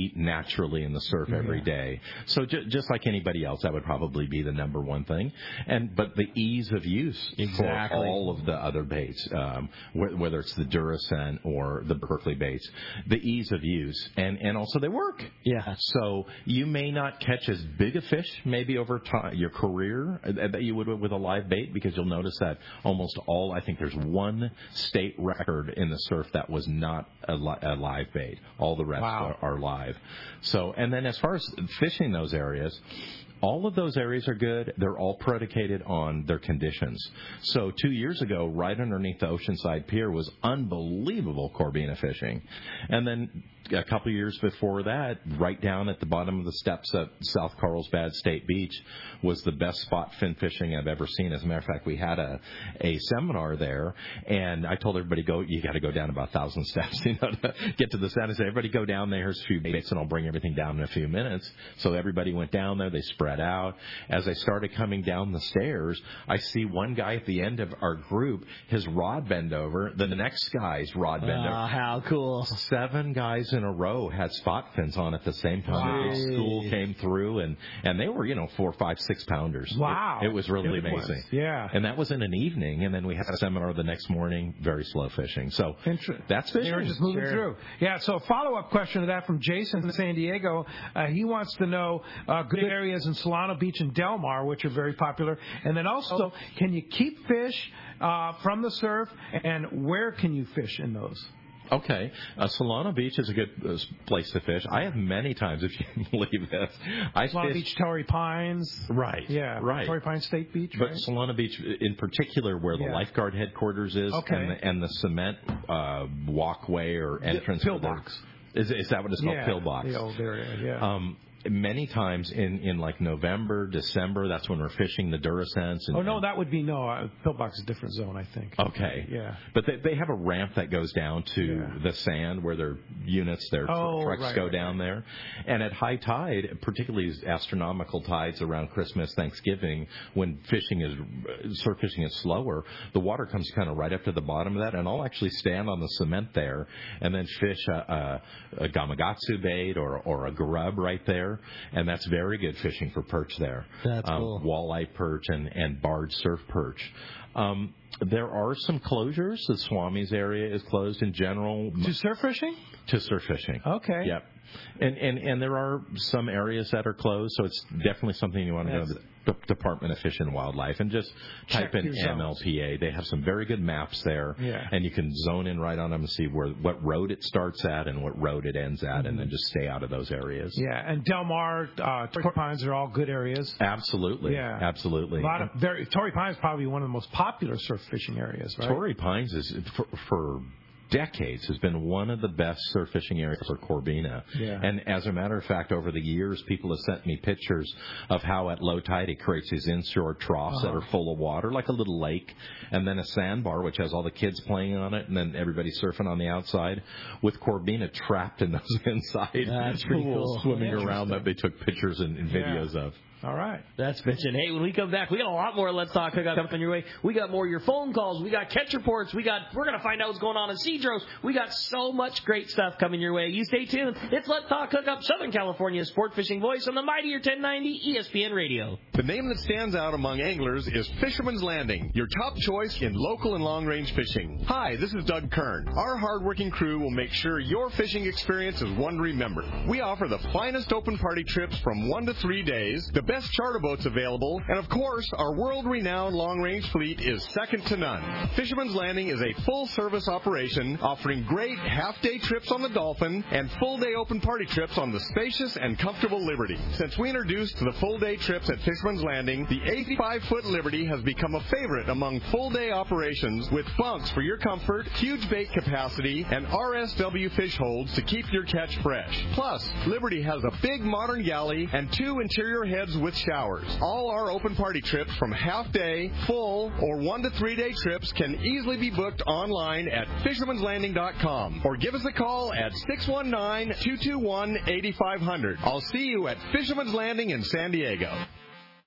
be naturally in the surf every Yeah. day. So ju- just like anybody else, that would probably be the number one thing. And but the ease of use Exactly. for all of the other baits, um, wh- whether it's the Duracent or the Berkeley baits, the ease of use, and and also they work. Yeah. So you may not catch as big a fish maybe over time, your career that you would with a live bait, because you'll notice that almost all, I think there's one state record in the surf that was not a, li- a live bait. All the rest Wow. are, are live. So, and then as far as fishing those areas, all of those areas are good. They're all predicated on their conditions. So two years ago, right underneath the Oceanside Pier was unbelievable Corbina fishing. And then a couple of years before that, right down at the bottom of the steps at South Carlsbad State Beach was the best spot fin fishing I've ever seen. As a matter of fact, we had a, a seminar there, and I told everybody, go, you got to go down about a thousand steps, you know, to get to the center. I said, everybody go down there. Here's a few baits, and I'll bring everything down in a few minutes. So everybody went down there. They spread out. As I started coming down the stairs, I see one guy at the end of our group, his rod bend over. The next guy's rod bend over. Oh, how cool. Seven guys in a row had spot fins on at the same time. Wow. The big school came through, and, and they were, you know, four, five, six pounders. Wow. It, it was really It was. amazing. Yeah. And that was in an evening, and then we had a seminar the next morning, very slow fishing. So Inter- that's fishing. They were just moving Sure. through. Yeah, so a follow-up question to that from Jason in San Diego. Uh, he wants to know uh, good areas in Solano Beach and Del Mar, which are very popular. And then also, can you keep fish uh, from the surf, and where can you fish in those? Okay. Uh, Solano Beach is a good uh, place to fish. I have many times, if you can believe this. I Solano fished- Beach, Torrey Pines. Right. Yeah, Right. Torrey Pines State Beach, But right? Solano Beach, in particular, where the Yeah. lifeguard headquarters is, Okay. and, the, and the cement uh, walkway or entrance. where they're- pillbox. Is, is that what it's called? Yeah, Pillbox. the old area, yeah. Um, many times in, in like November, December, that's when we're fishing the Duracents. And, oh, no, that would be, no, uh, Pillbox is a different zone, I think. Okay. Yeah. But they, they have a ramp that goes down to Yeah. the sand where their units, their tr- Oh, trucks right, go right, down there. And at high tide, particularly these astronomical tides around Christmas, Thanksgiving, when fishing is, surf fishing is slower, the water comes kind of right up to the bottom of that, and I'll actually stand on the cement there and then fish a, a, a Gamakatsu bait or, or a grub right there, and that's very good fishing for perch there. That's um, cool. Walleye perch and, and barred surf perch. Um, there are some closures. The Swami's area is closed in general. To surf fishing? To surf fishing. Okay. Yep. And, and and there are some areas that are closed, so it's definitely something you want to go to the D- Department of Fish and Wildlife and just Check type in your zones. M L P A. They have some very good maps there, Yeah. and you can zone in right on them and see where what road it starts at and what road it ends at, Mm-hmm. and then just stay out of those areas. Yeah, and Del Mar, uh, Torrey Pines are all good areas. Absolutely. Yeah. Absolutely. A lot of very, Torrey Pines is probably one of the most popular surf fishing areas, right? Torrey Pines is for, for decades has been one of the best surf fishing areas for Corbina. Yeah. And as a matter of fact, over the years, people have sent me pictures of how at low tide it creates these inshore troughs Uh-huh. that are full of water, like a little lake, and then a sandbar, which has all the kids playing on it, and then everybody surfing on the outside, with Corbina trapped in those inside That's pretty pools cool. swimming Interesting. around that they took pictures and, and Yeah. videos of. All right. That's bitchin'. Hey, when we come back, we got a lot more Let's Talk Hookup coming your way. We got more of your phone calls. We got catch reports. We got, we're going to find out what's going on in Cedros. We got so much great stuff coming your way. You stay tuned. It's Let's Talk Hookup, Southern California's sport fishing voice on the mightier ten ninety E S P N Radio. The name that stands out among anglers is Fisherman's Landing, your top choice in local and long-range fishing. Hi, this is Doug Kern. Our hard-working crew will make sure your fishing experience is one to remember. We offer the finest open party trips from one to three days, the best charter boats available, and of course, our world-renowned long-range fleet is second to none. Fisherman's Landing is a full-service operation offering great half-day trips on the Dolphin and full-day open party trips on the spacious and comfortable Liberty. Since we introduced the full-day trips at Fisherman's Landing, the eighty-five foot Liberty has become a favorite among full-day operations with bunks for your comfort, huge bait capacity, and R S W fish holds to keep your catch fresh. Plus, Liberty has a big modern galley and two interior heads with showers. All our open party trips from half-day, full, or one to three-day trips can easily be booked online at fishermans landing dot com or give us a call at six one nine, two two one, eight five zero zero. I'll see you at Fisherman's Landing in San Diego.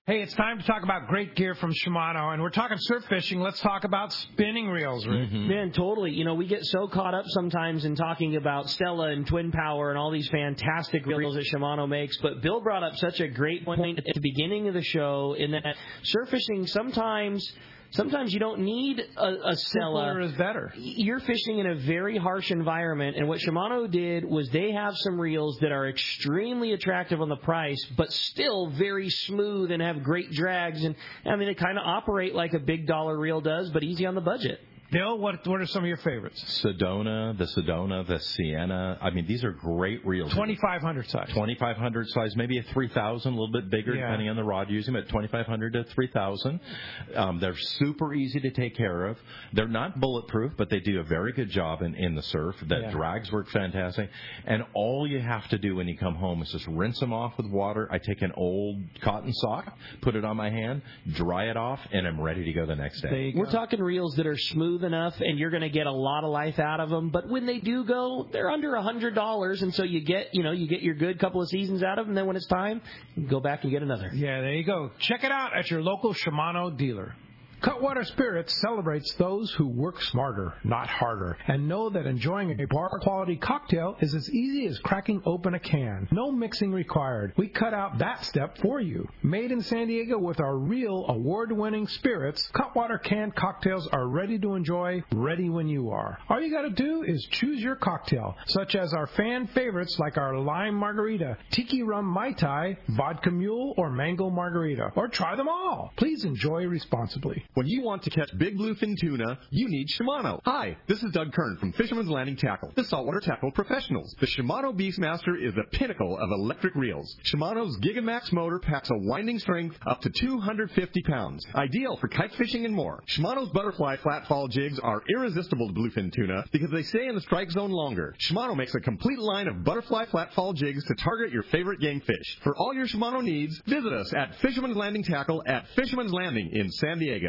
Hey, it's time to talk about great gear from Shimano, and we're talking surf fishing. Let's talk about spinning reels, Rick. Mm-hmm. Man, totally. You know, we get so caught up sometimes in talking about Stella and Twin Power and all these fantastic reels that Shimano makes, but Bill brought up such a great point at the beginning of the show in that surf fishing sometimes... Sometimes you don't need a, a Stella. Simpler is better. You're fishing in a very harsh environment, and what Shimano did was they have some reels that are extremely attractive on the price, but still very smooth and have great drags. And I mean, they kind of operate like a big dollar reel does, but easy on the budget. Bill, what what are some of your favorites? Sedona, the Sedona, the Sienna. I mean, these are great reels. twenty-five hundred size. twenty-five hundred size, maybe a three thousand, a little bit bigger, yeah. depending on the rod using them, at twenty-five hundred to three thousand. Um, they're super easy to take care of. They're not bulletproof, but they do a very good job in, in the surf. The yeah. drags work fantastic. And all you have to do when you come home is just rinse them off with water. I take an old cotton sock, put it on my hand, dry it off, and I'm ready to go the next day. We're talking reels that are smooth enough, and you're going to get a lot of life out of them. But when they do go, they're under a hundred dollars, and so you get, you know, you get your good couple of seasons out of them. And then when it's time, you can go back and get another. Yeah, there you go. Check it out at your local Shimano dealer. Cutwater Spirits celebrates those who work smarter, not harder, and know that enjoying a bar-quality cocktail is as easy as cracking open a can. No mixing required. We cut out that step for you. Made in San Diego with our real award-winning spirits, Cutwater canned cocktails are ready to enjoy, ready when you are. All you got to do is choose your cocktail, such as our fan favorites like our lime margarita, tiki rum mai tai, vodka mule, or mango margarita, or try them all. Please enjoy responsibly. When you want to catch big bluefin tuna, you need Shimano. Hi, this is Doug Kern from Fisherman's Landing Tackle, the saltwater tackle professionals. The Shimano Beastmaster is the pinnacle of electric reels. Shimano's Gigamax motor packs a winding strength up to two hundred fifty pounds, ideal for kite fishing and more. Shimano's butterfly flat-fall jigs are irresistible to bluefin tuna because they stay in the strike zone longer. Shimano makes a complete line of butterfly flat-fall jigs to target your favorite game fish. For all your Shimano needs, visit us at Fisherman's Landing Tackle at Fisherman's Landing in San Diego.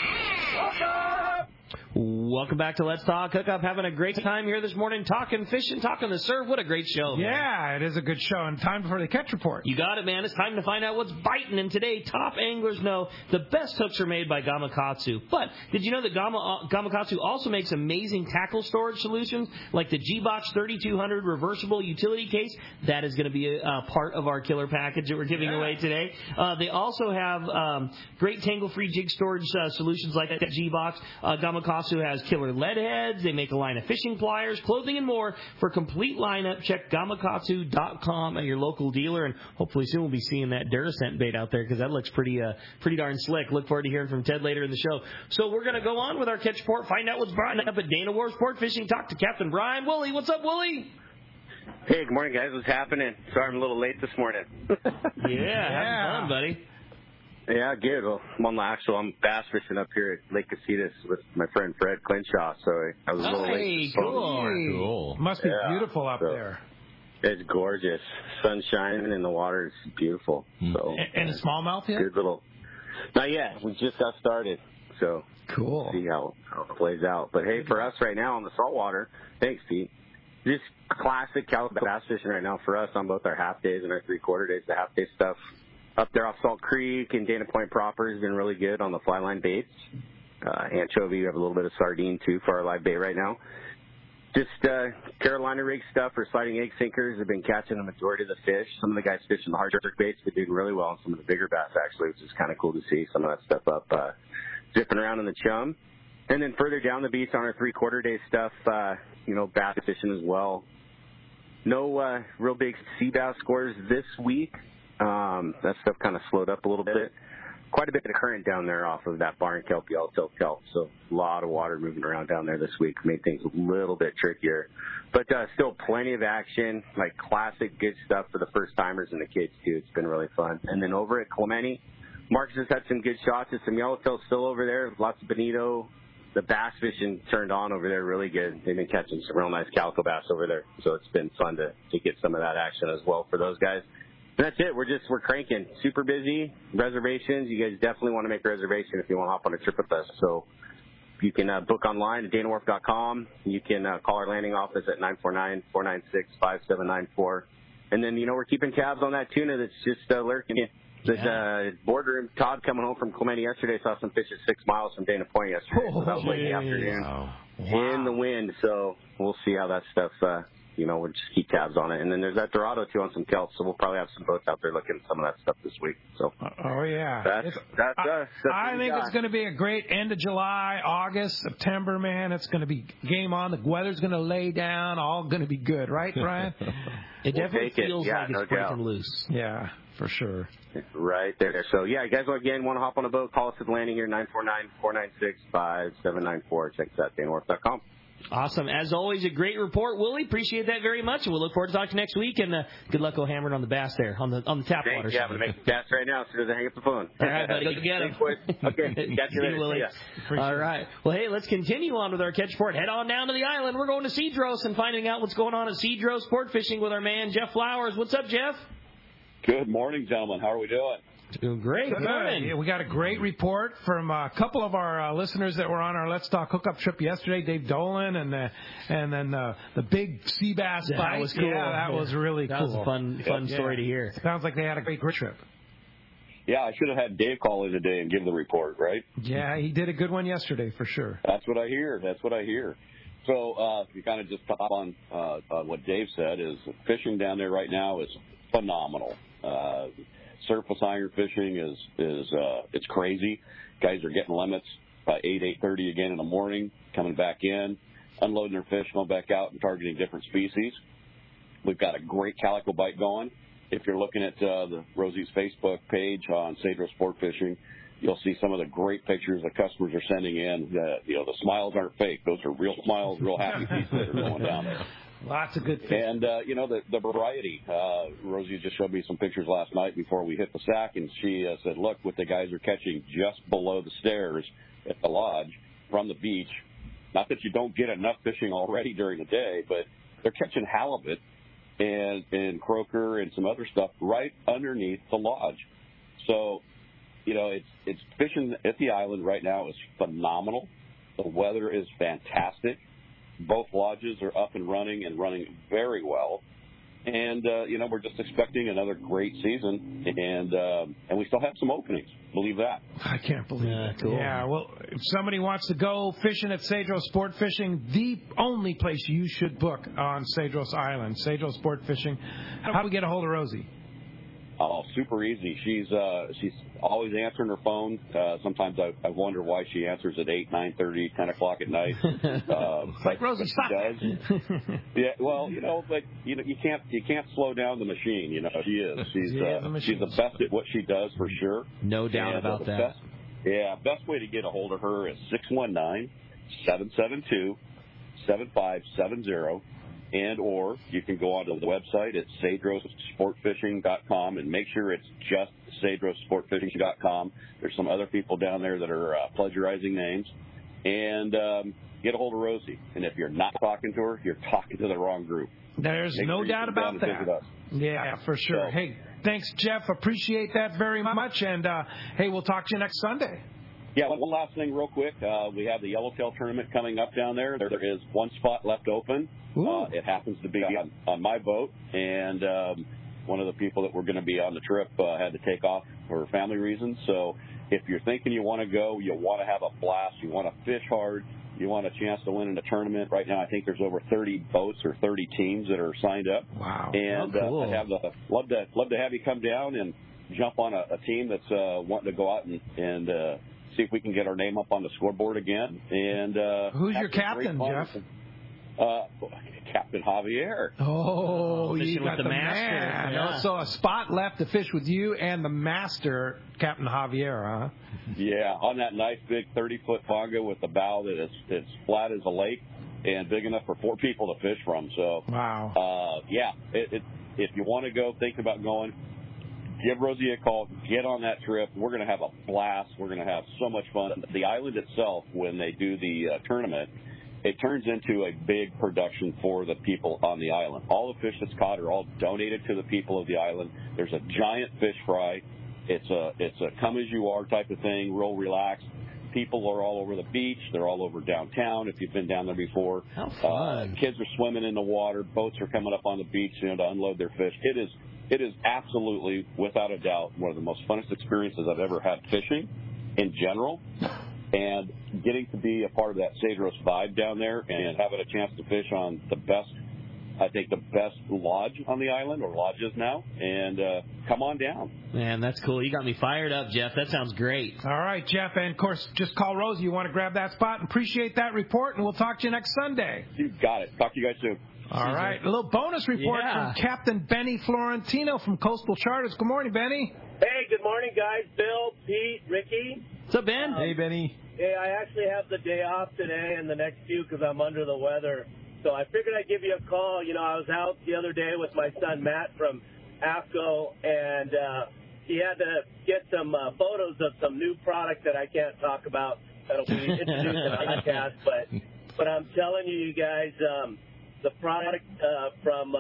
Welcome back to Let's Talk Hookup. Having a great time here this morning, talking fishing, talking the surf. What a great show, man. Yeah, it is a good show. And time for the catch report. You got it, man. It's time to find out what's biting. And today, top anglers know the best hooks are made by Gamakatsu. But did you know that Gama, Gamakatsu also makes amazing tackle storage solutions like the G-Box thirty-two hundred reversible utility case? That is going to be a, a part of our killer package that we're giving yeah. away today. Uh, they also have um, great tangle-free jig storage uh, solutions like that G-Box. Uh, Gamakatsu has killer lead heads. They make a line of fishing pliers, clothing, and more. For complete lineup, check gamakatsu dot com at your local dealer, and hopefully soon we'll be seeing that Duracent bait out there because that looks pretty uh, pretty darn slick. Look forward to hearing from Ted later in the show. So we're going to go on with our catch report, find out what's brought up at Dana Wharf Sport Fishing. Talk to Captain Brian Woolley. What's up, Woolley? Hey, good morning, guys. What's happening? Sorry I'm a little late this morning. yeah, yeah, having fun, buddy. Yeah, good. Well, I'm on the actual, I'm bass fishing up here at Lake Casitas with my friend Fred Clinshaw, so I was a little hey, late. Cool. cool. Must be yeah, beautiful up so there. It's gorgeous. Sun shining and the water is beautiful. Mm. So Any smallmouth yet? Good little. Not yet. We just got started, so cool. See how, how it plays out. But hey, for us right now on the saltwater, thanks, Pete. Just classic caliber bass fishing right now for us on both our half days and our three quarter days. The half day stuff up there off Salt Creek and Dana Point proper has been really good on the fly line baits. Uh, anchovy, we have a little bit of sardine too for our live bait right now. Just uh, Carolina rig stuff for sliding egg sinkers have been catching the majority of the fish. Some of the guys fishing the hard jerk baits have been doing really well on some of the bigger bass actually, which is kind of cool to see some of that stuff up uh, zipping around in the chum. And then further down the beach on our three quarter day stuff, uh, you know, bass fishing as well. No uh, real big sea bass scores this week. Um, that stuff kind of slowed up a little bit. Quite a bit of current down there off of that barn kelp, yellowtail kelp. So a lot of water moving around down there this week. Made things a little bit trickier. But uh, still plenty of action, like classic good stuff for the first timers and the kids too. It's been really fun. And then over at Clemente, Marcus has had some good shots at some yellowtail still over there. Lots of bonito. The bass fishing turned on over there really good. They've been catching some real nice calico bass over there. So it's been fun to, to get some of that action as well for those guys. And that's it. We're just, we're cranking. Super busy. Reservations. You guys definitely want to make a reservation if you want to hop on a trip with us. So you can uh, book online at dana wharf dot com. You can uh, call our landing office at nine four nine, four nine six, five seven nine four. And then, you know, we're keeping tabs on that tuna that's just uh, lurking. The Yeah. uh, boardroom, Todd coming home from Clemente yesterday saw some fish at six miles from Dana Point yesterday. Oh, so that was late in the afternoon. Wow. In the wind, so we'll see how that stuff, uh, you know, we'll just keep tabs on it. And then there's that Dorado, too, on some kelp, so we'll probably have some boats out there looking at some of that stuff this week. So. Oh, yeah. That's, it's, that's I, us. That's I think it's going to be a great end of July, August, September, man. It's going to be game on. The weather's going to lay down. All going to be good, right, Brian? It We'll definitely take it. feels Yeah, like no it's breaking doubt. loose. Yeah, for sure. Right there. So, yeah, you guys, again, want to hop on a boat, call us at the landing here, nine four nine, four nine six, five seven nine four. Check us out, dana wharf dot com. Awesome. As always, a great report, Willie. Appreciate that very much. And we'll look forward to talking to you next week. And uh, good luck, O'Hammering, on the bass there, on the on the tap Thanks. water. Yeah, I'm going to make the cast right now as soon as I hang up the phone. All right, buddy. Go get him. Okay. Catch you later. Willie. See ya. All right. Well, hey, let's continue on with our catch report. Head on down to the island. We're going to Cedros and finding out what's going on at Cedros Sport Fishing with our man, Jeff Flowers. What's up, Jeff? Good morning, gentlemen. How are we doing? Doing great. Good morning. Yeah, we got a great report from a couple of our uh, listeners that were on our Let's Talk Hookup trip yesterday. Dave Dolan and uh, and then uh, the big sea bass That bite. was cool. Yeah, that Yeah. was really that cool. was a fun, fun Yeah. story to hear. Sounds like they had a great great trip. Yeah, I should have had Dave call in today and give the report, right? Yeah, he did a good one yesterday for sure. That's what I hear. That's what I hear. So uh, you kind of just top on uh, uh, what Dave said is fishing down there right now is phenomenal. Uh, surface iron fishing is is uh, it's crazy. Guys are getting limits by eight eight thirty again in the morning, coming back in, unloading their fish, going back out and targeting different species. We've got a great calico bite going. If you're looking at uh, the Rosie's Facebook page on Cedros Sport Fishing, you'll see some of the great pictures the customers are sending in. Uh, you know, the smiles aren't fake; those are real smiles, real happy people that are going down there. Lots of good fish. And, uh, you know, the, the variety. Uh, Rosie just showed me some pictures last night before we hit the sack, and she uh, said, look, what the guys are catching just below the stairs at the lodge from the beach. Not that you don't get enough fishing already during the day, but they're catching halibut and, and croaker and some other stuff right underneath the lodge. So, you know, it's, it's fishing at the island right now is phenomenal. The weather is fantastic. Both lodges are up and running and running very well. And, uh, you know, we're just expecting another great season. And uh, and we still have some openings. Believe that. I can't believe Yeah, it. cool. Yeah, well, if somebody wants to go fishing at Cedros Sport Fishing, the only place you should book on Cedros Island, Cedros Sport Fishing. How do we get a hold of Rosie? Oh, super easy. She's uh, she's always answering her phone. Uh, sometimes I, I wonder why she answers at eight, nine thirty, ten o'clock at night. Uh, It's like Rosie, stop. does. Yeah, well, you know, but you know, you can't you can't slow down the machine. You know, she is. She's She is a uh, machine. she's the best at what she does for sure. No doubt And, uh, about the that. Best, yeah, best way to get a hold of her is six one nine, seven seven two, seven five seven zero. And or you can go onto the website at cedros sport fishing dot com and make sure it's just cedros sport fishing dot com. There's some other people down there that are uh, plagiarizing names. And um, get a hold of Rosie. And if you're not talking to her, you're talking to the wrong group. There's Make no sure you doubt come down about and visit that. us. Yeah, for sure. So- Hey, thanks, Jeff. Appreciate that very much. And, uh, hey, we'll talk to you next Sunday. Yeah, one one last thing real quick. Uh, we have the Yellowtail tournament coming up down there. There, there is one spot left open. Uh, it happens to be on, on my boat, and um, one of the people that were going to be on the trip uh, had to take off for family reasons. So if you're thinking you want to go, you want to have a blast, you want to fish hard, you want a chance to win in a tournament. Right now I think there's over thirty boats or thirty teams that are signed up. Wow. And Oh, cool. uh, I have the, love, to, love to have you come down and jump on a, a team that's uh, wanting to go out and, and uh, see if we can get our name up on the scoreboard again. And uh, Who's have your some great captain, fun. Jeff? Uh, Captain Javier. Oh, Fishing you got with the the master. man. Yeah. So a spot left to fish with you and the master, Captain Javier, huh? Yeah, on that nice big thirty-foot bongo with the bow that is it's flat as a lake and big enough for four people to fish from. So, wow. Uh, yeah, it, it, if you want to go, think about going, give Rosie a call, get on that trip. We're going to have a blast. We're going to have so much fun. The island itself, when they do the uh, tournament, it turns into a big production for the people on the island. All the fish that's caught are all donated to the people of the island. There's a giant fish fry. It's a it's a come as you are type of thing, real relaxed. People are all over the beach. They're all over downtown. If you've been down there before, How fun. Uh, kids are swimming in the water. Boats are coming up on the beach, you know, to unload their fish. It is It is absolutely, without a doubt, one of the most funnest experiences I've ever had fishing in general. And getting to be a part of that Cedros vibe down there and having a chance to fish on the best, I think the best lodge on the island, or lodges now, and uh, come on down. Man, that's cool. You got me fired up, Jeff. That sounds great. All right, Jeff, and of course, just call Rosie. You want to grab that spot, and appreciate that report, and we'll talk to you next Sunday. You got it. Talk to you guys soon. All right, a little bonus report Yeah. from Captain Benny Florentino from Coastal Charters. Good morning, Benny. Hey, good morning, guys. Bill, Pete, Ricky. What's up, Ben? Um, Hey, Benny. Hey, I actually have the day off today and the next few because I'm under the weather. So I figured I'd give you a call. You know, I was out the other day with my son Matt from AFCO, and uh, he had to get some uh, photos of some new product that I can't talk about that'll be introduced in the podcast. But, but I'm telling you, you guys, um, the product uh, from uh,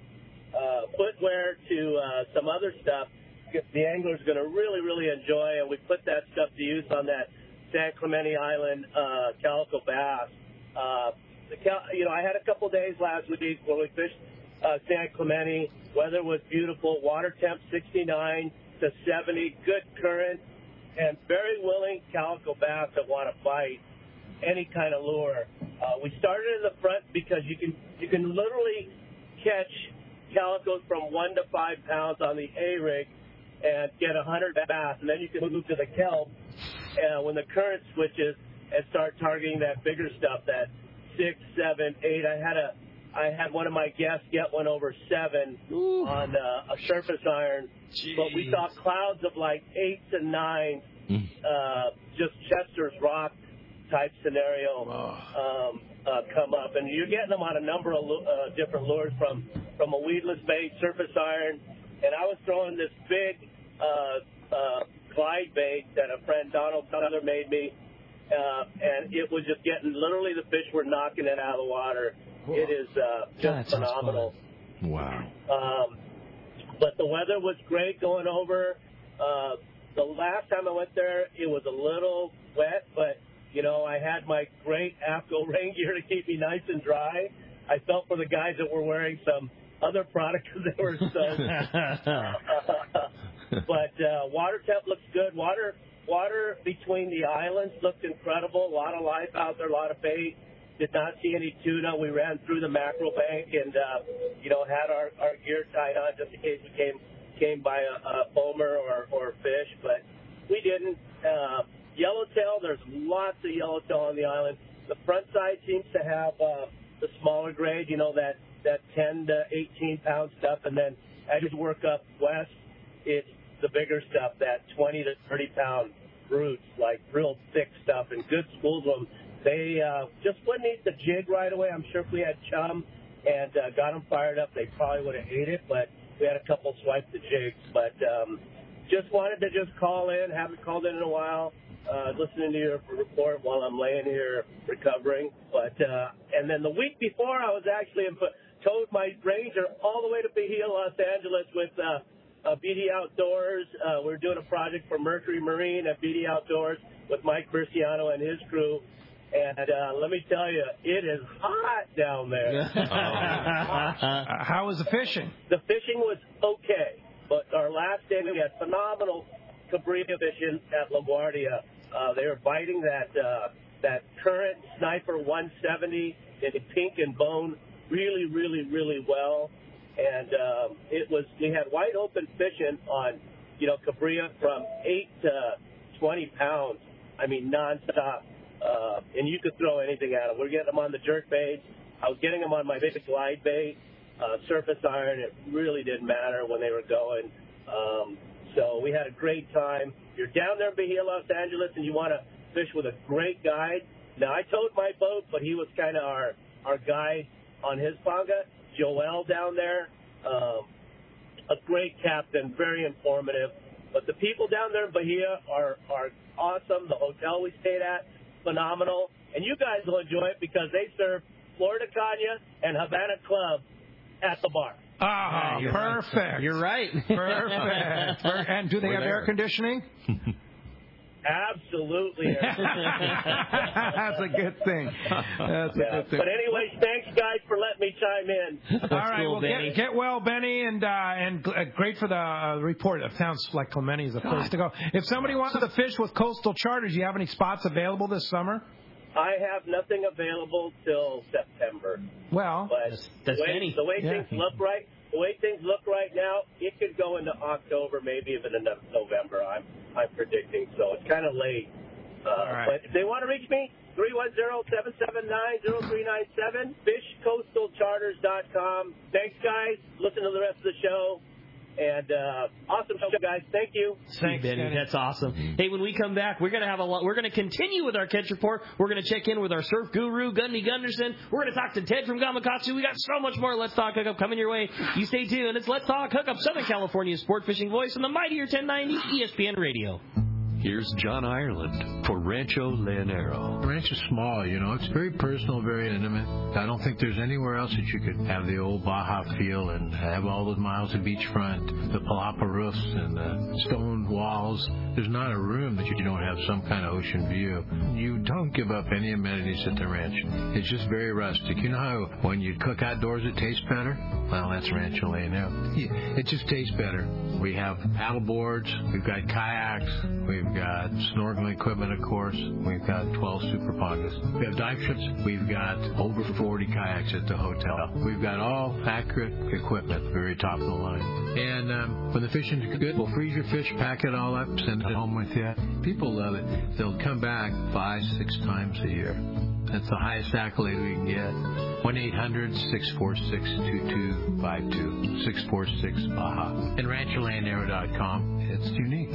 uh, footwear to uh, some other stuff, the angler's going to really, really enjoy, and we put that stuff to use on that San Clemente Island uh, calico bass. Uh, the cal- you know, I had a couple days last week where we fished uh, San Clemente. Weather was beautiful. Water temp sixty-nine to seventy. Good current, and very willing calico bass that want to bite any kind of lure. Uh, we started in the front because you can you can literally catch calicos from one to five pounds on the A rig and get a hundred bass, and then you can move to the kelp uh, when the current switches and start targeting that bigger stuff, that six, seven, eight. I had a I had one of my guests get one over seven Ooh. on uh, a surface iron, Jeez. But we saw clouds of like eights and nines, mm. uh, just Chester's Rock type scenario um, uh, come up, and you're getting them on a number of uh, different lures, from from a weedless bait, surface iron, and I was throwing this big uh, uh, glide bait that a friend Donald Cutler made me, uh, and it was just getting, literally the fish were knocking it out of the water. Whoa. It is uh, just God, phenomenal. Wow. Um, but the weather was great going over. Uh, the last time I went there, it was a little wet, but you know, I had my great AFCO rain gear to keep me nice and dry. I felt for the guys that were wearing some other product because they were soaked. But uh, water temp looks good. Water water between the islands looked incredible. A lot of life out there, a lot of bait. Did not see any tuna. We ran through the mackerel bank and, uh, you know, had our, our gear tied on just in case we came came by a, a foamer or, or fish, but we didn't. Uh, Yellowtail, there's lots of yellowtail on the island. The front side seems to have uh, the smaller grade, you know, that, that ten to eighteen pound stuff. And then as you work up west, it's the bigger stuff, that twenty to thirty pound roots, like real thick stuff, and good schools of them. They uh, just wouldn't eat the jig right away. I'm sure if we had chum and uh, got them fired up, they probably would have ate it, but we had a couple swipe the jigs. But um, just wanted to just call in, haven't called in in a while. Uh, listening to your report while I'm laying here recovering. But uh, and then the week before, I was actually in, towed my Ranger all the way to Bahia, Los Angeles with uh, uh, B D Outdoors. Uh, we we're doing a project for Mercury Marine at B D Outdoors with Mike Berciano and his crew. And uh, let me tell you, it is hot down there. uh, how was the fishing? The fishing was okay, but our last day we had phenomenal cabrilla fishing at LaGuardia. Uh, they were biting that uh, that current Sniper one seventy in pink and bone really, really, really well. And um, it was we had wide open fishing on, you know, cabrilla from eight to twenty pounds. I mean, nonstop. Uh, and you could throw anything at them. We're getting them on the jerk bait. I was getting them on my basic glide bait, uh, surface iron. It really didn't matter when they were going. Um, so we had a great time. You're down there in Bahia, Los Angeles, and you want to fish with a great guide. Now, I towed my boat, but he was kind of our, our guide on his panga. Joel down there, um, a great captain, very informative. But the people down there in Bahia are, are awesome. The hotel we stayed at, phenomenal. And you guys will enjoy it because they serve Florida Caña and Havana Club at the bar. Ah, you're perfect. Right. You're right. Perfect. And do they We're have there. air conditioning? Absolutely. That's a good thing. That's yeah. a good thing. But anyways, thanks, guys, for letting me chime in. All right, cool, well, get, get well, Benny, and uh, and uh, great for the uh, report. It sounds like Clemente is the place to go. If somebody wants to fish with Coastal Charters, do you have any spots available this summer? I have nothing available till September. Well, but that's, that's the way, Benny. The way yeah. things look right, the way things look right now, it could go into October, maybe even into November. I'm I'm predicting so. It's kind of late. Uh, right. But if they want to reach me, three one zero, seven seven nine, zero three nine seven, fish coastal charters dot com. Thanks, guys. Listen to the rest of the show. And uh, awesome show, guys. Thank you. Thanks, Benny. Benny. That's awesome. Hey, when we come back, we're gonna have a lot. We're gonna continue with our catch report. We're gonna check in with our surf guru, Gundy Gunderson. We're gonna talk to Ted from Gamakatsu. We got so much more Let's Talk Hookup coming your way. You stay tuned. It's Let's Talk Hookup, Southern California's sport fishing voice on the mightier ten ninety E S P N Radio. Here's John Ireland for Rancho Leonero. The ranch is small, you know. It's very personal, very intimate. I don't think there's anywhere else that you could have the old Baja feel and have all those miles of beachfront, the palapa roofs and the stone walls. There's not a room that you don't have some kind of ocean view. You don't give up any amenities at the ranch. It's just very rustic. You know how when you cook outdoors it tastes better? Well, that's Rancho Leonero. It just tastes better. We have paddle boards. We've got kayaks. We've got snorkeling equipment, of course. We've got twelve Super Pongas. We have dive trips. We've got over forty kayaks at the hotel. We've got all accurate equipment, very top of the line. And um, when the fishing's good, we'll freeze your fish, pack it all up, send it home with you. People love it. They'll come back five, six times a year. That's the highest accolade we can get. one eight hundred, six four six, two two five two, six four six Baja. And rancho leonero dot com. It's unique.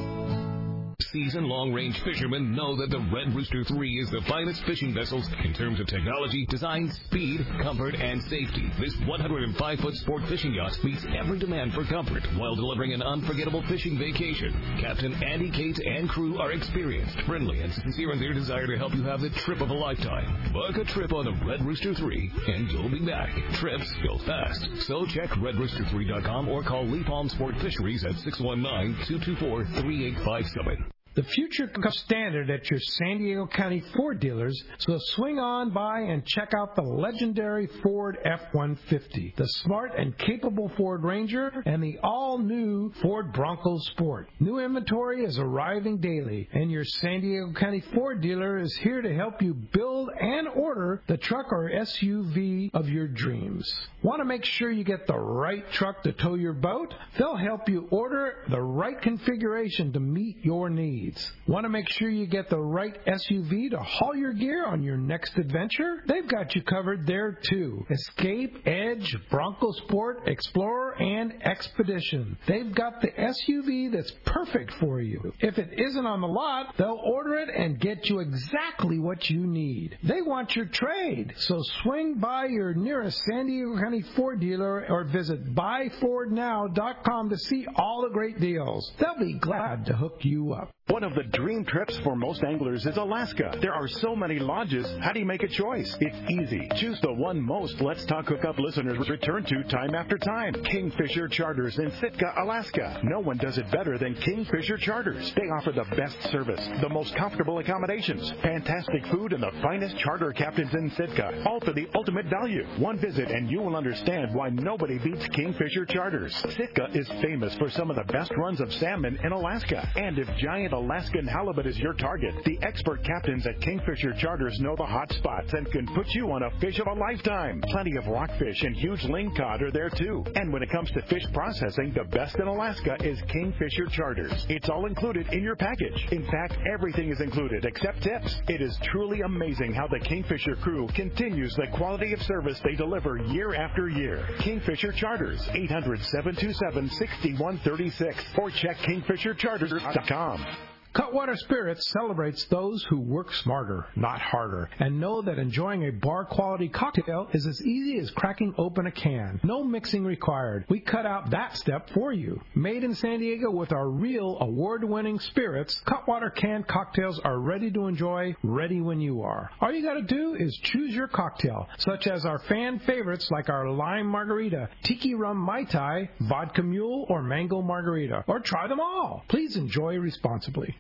Seasoned long-range fishermen know that the Red Rooster three is the finest fishing vessels in terms of technology, design, speed, comfort, and safety. This one hundred five foot sport fishing yacht meets every demand for comfort while delivering an unforgettable fishing vacation. Captain Andy Cates and crew are experienced, friendly, and sincere in their desire to help you have the trip of a lifetime. Book a trip on the Red Rooster three, and you'll be back. Trips go fast. So check red rooster three dot com or call Lee Palm Sport Fisheries at six one nine, two two four, three eight five seven. The future comes standard at your San Diego County Ford dealers, so swing on by and check out the legendary Ford F one fifty, the smart and capable Ford Ranger, and the all-new Ford Bronco Sport. New inventory is arriving daily, and your San Diego County Ford dealer is here to help you build and order the truck or S U V of your dreams. Want to make sure you get the right truck to tow your boat? They'll help you order the right configuration to meet your needs. Want to make sure you get the right S U V to haul your gear on your next adventure? They've got you covered there too. Escape, Edge, Bronco Sport, Explorer, and Expedition. They've got the S U V that's perfect for you. If it isn't on the lot, they'll order it and get you exactly what you need. They want your trade, so swing by your nearest San Diego County Ford dealer or visit buy ford now dot com to see all the great deals. They'll be glad to hook you up. One of the dream trips for most anglers is Alaska. There are so many lodges. How do you make a choice? It's easy. Choose the one most Let's Talk Hookup listeners return to time after time. Kingfisher Charters in Sitka, Alaska. No one does it better than Kingfisher Charters. They offer the best service, the most comfortable accommodations, fantastic food, and the finest charter captains in Sitka. All for the ultimate value. One visit and you will understand why nobody beats Kingfisher Charters. Sitka is famous for some of the best runs of salmon in Alaska. And if giant Alaskan halibut is your target, the expert captains at Kingfisher Charters know the hot spots and can put you on a fish of a lifetime. Plenty of rockfish and huge lingcod are there too. And when it comes to fish processing, the best in Alaska is Kingfisher Charters. It's all included in your package. In fact, everything is included except tips. It is truly amazing how the Kingfisher crew continues the quality of service they deliver year after year. Kingfisher Charters, eight hundred, seven two seven, six one three six, or check kingfisher charters dot com. Cutwater Spirits celebrates those who work smarter, not harder, and know that enjoying a bar-quality cocktail is as easy as cracking open a can. No mixing required. We cut out that step for you. Made in San Diego with our real award-winning spirits, Cutwater canned cocktails are ready to enjoy, ready when you are. All you got to do is choose your cocktail, such as our fan favorites like our lime margarita, tiki rum mai tai, vodka mule, or mango margarita, or try them all. Please enjoy responsibly.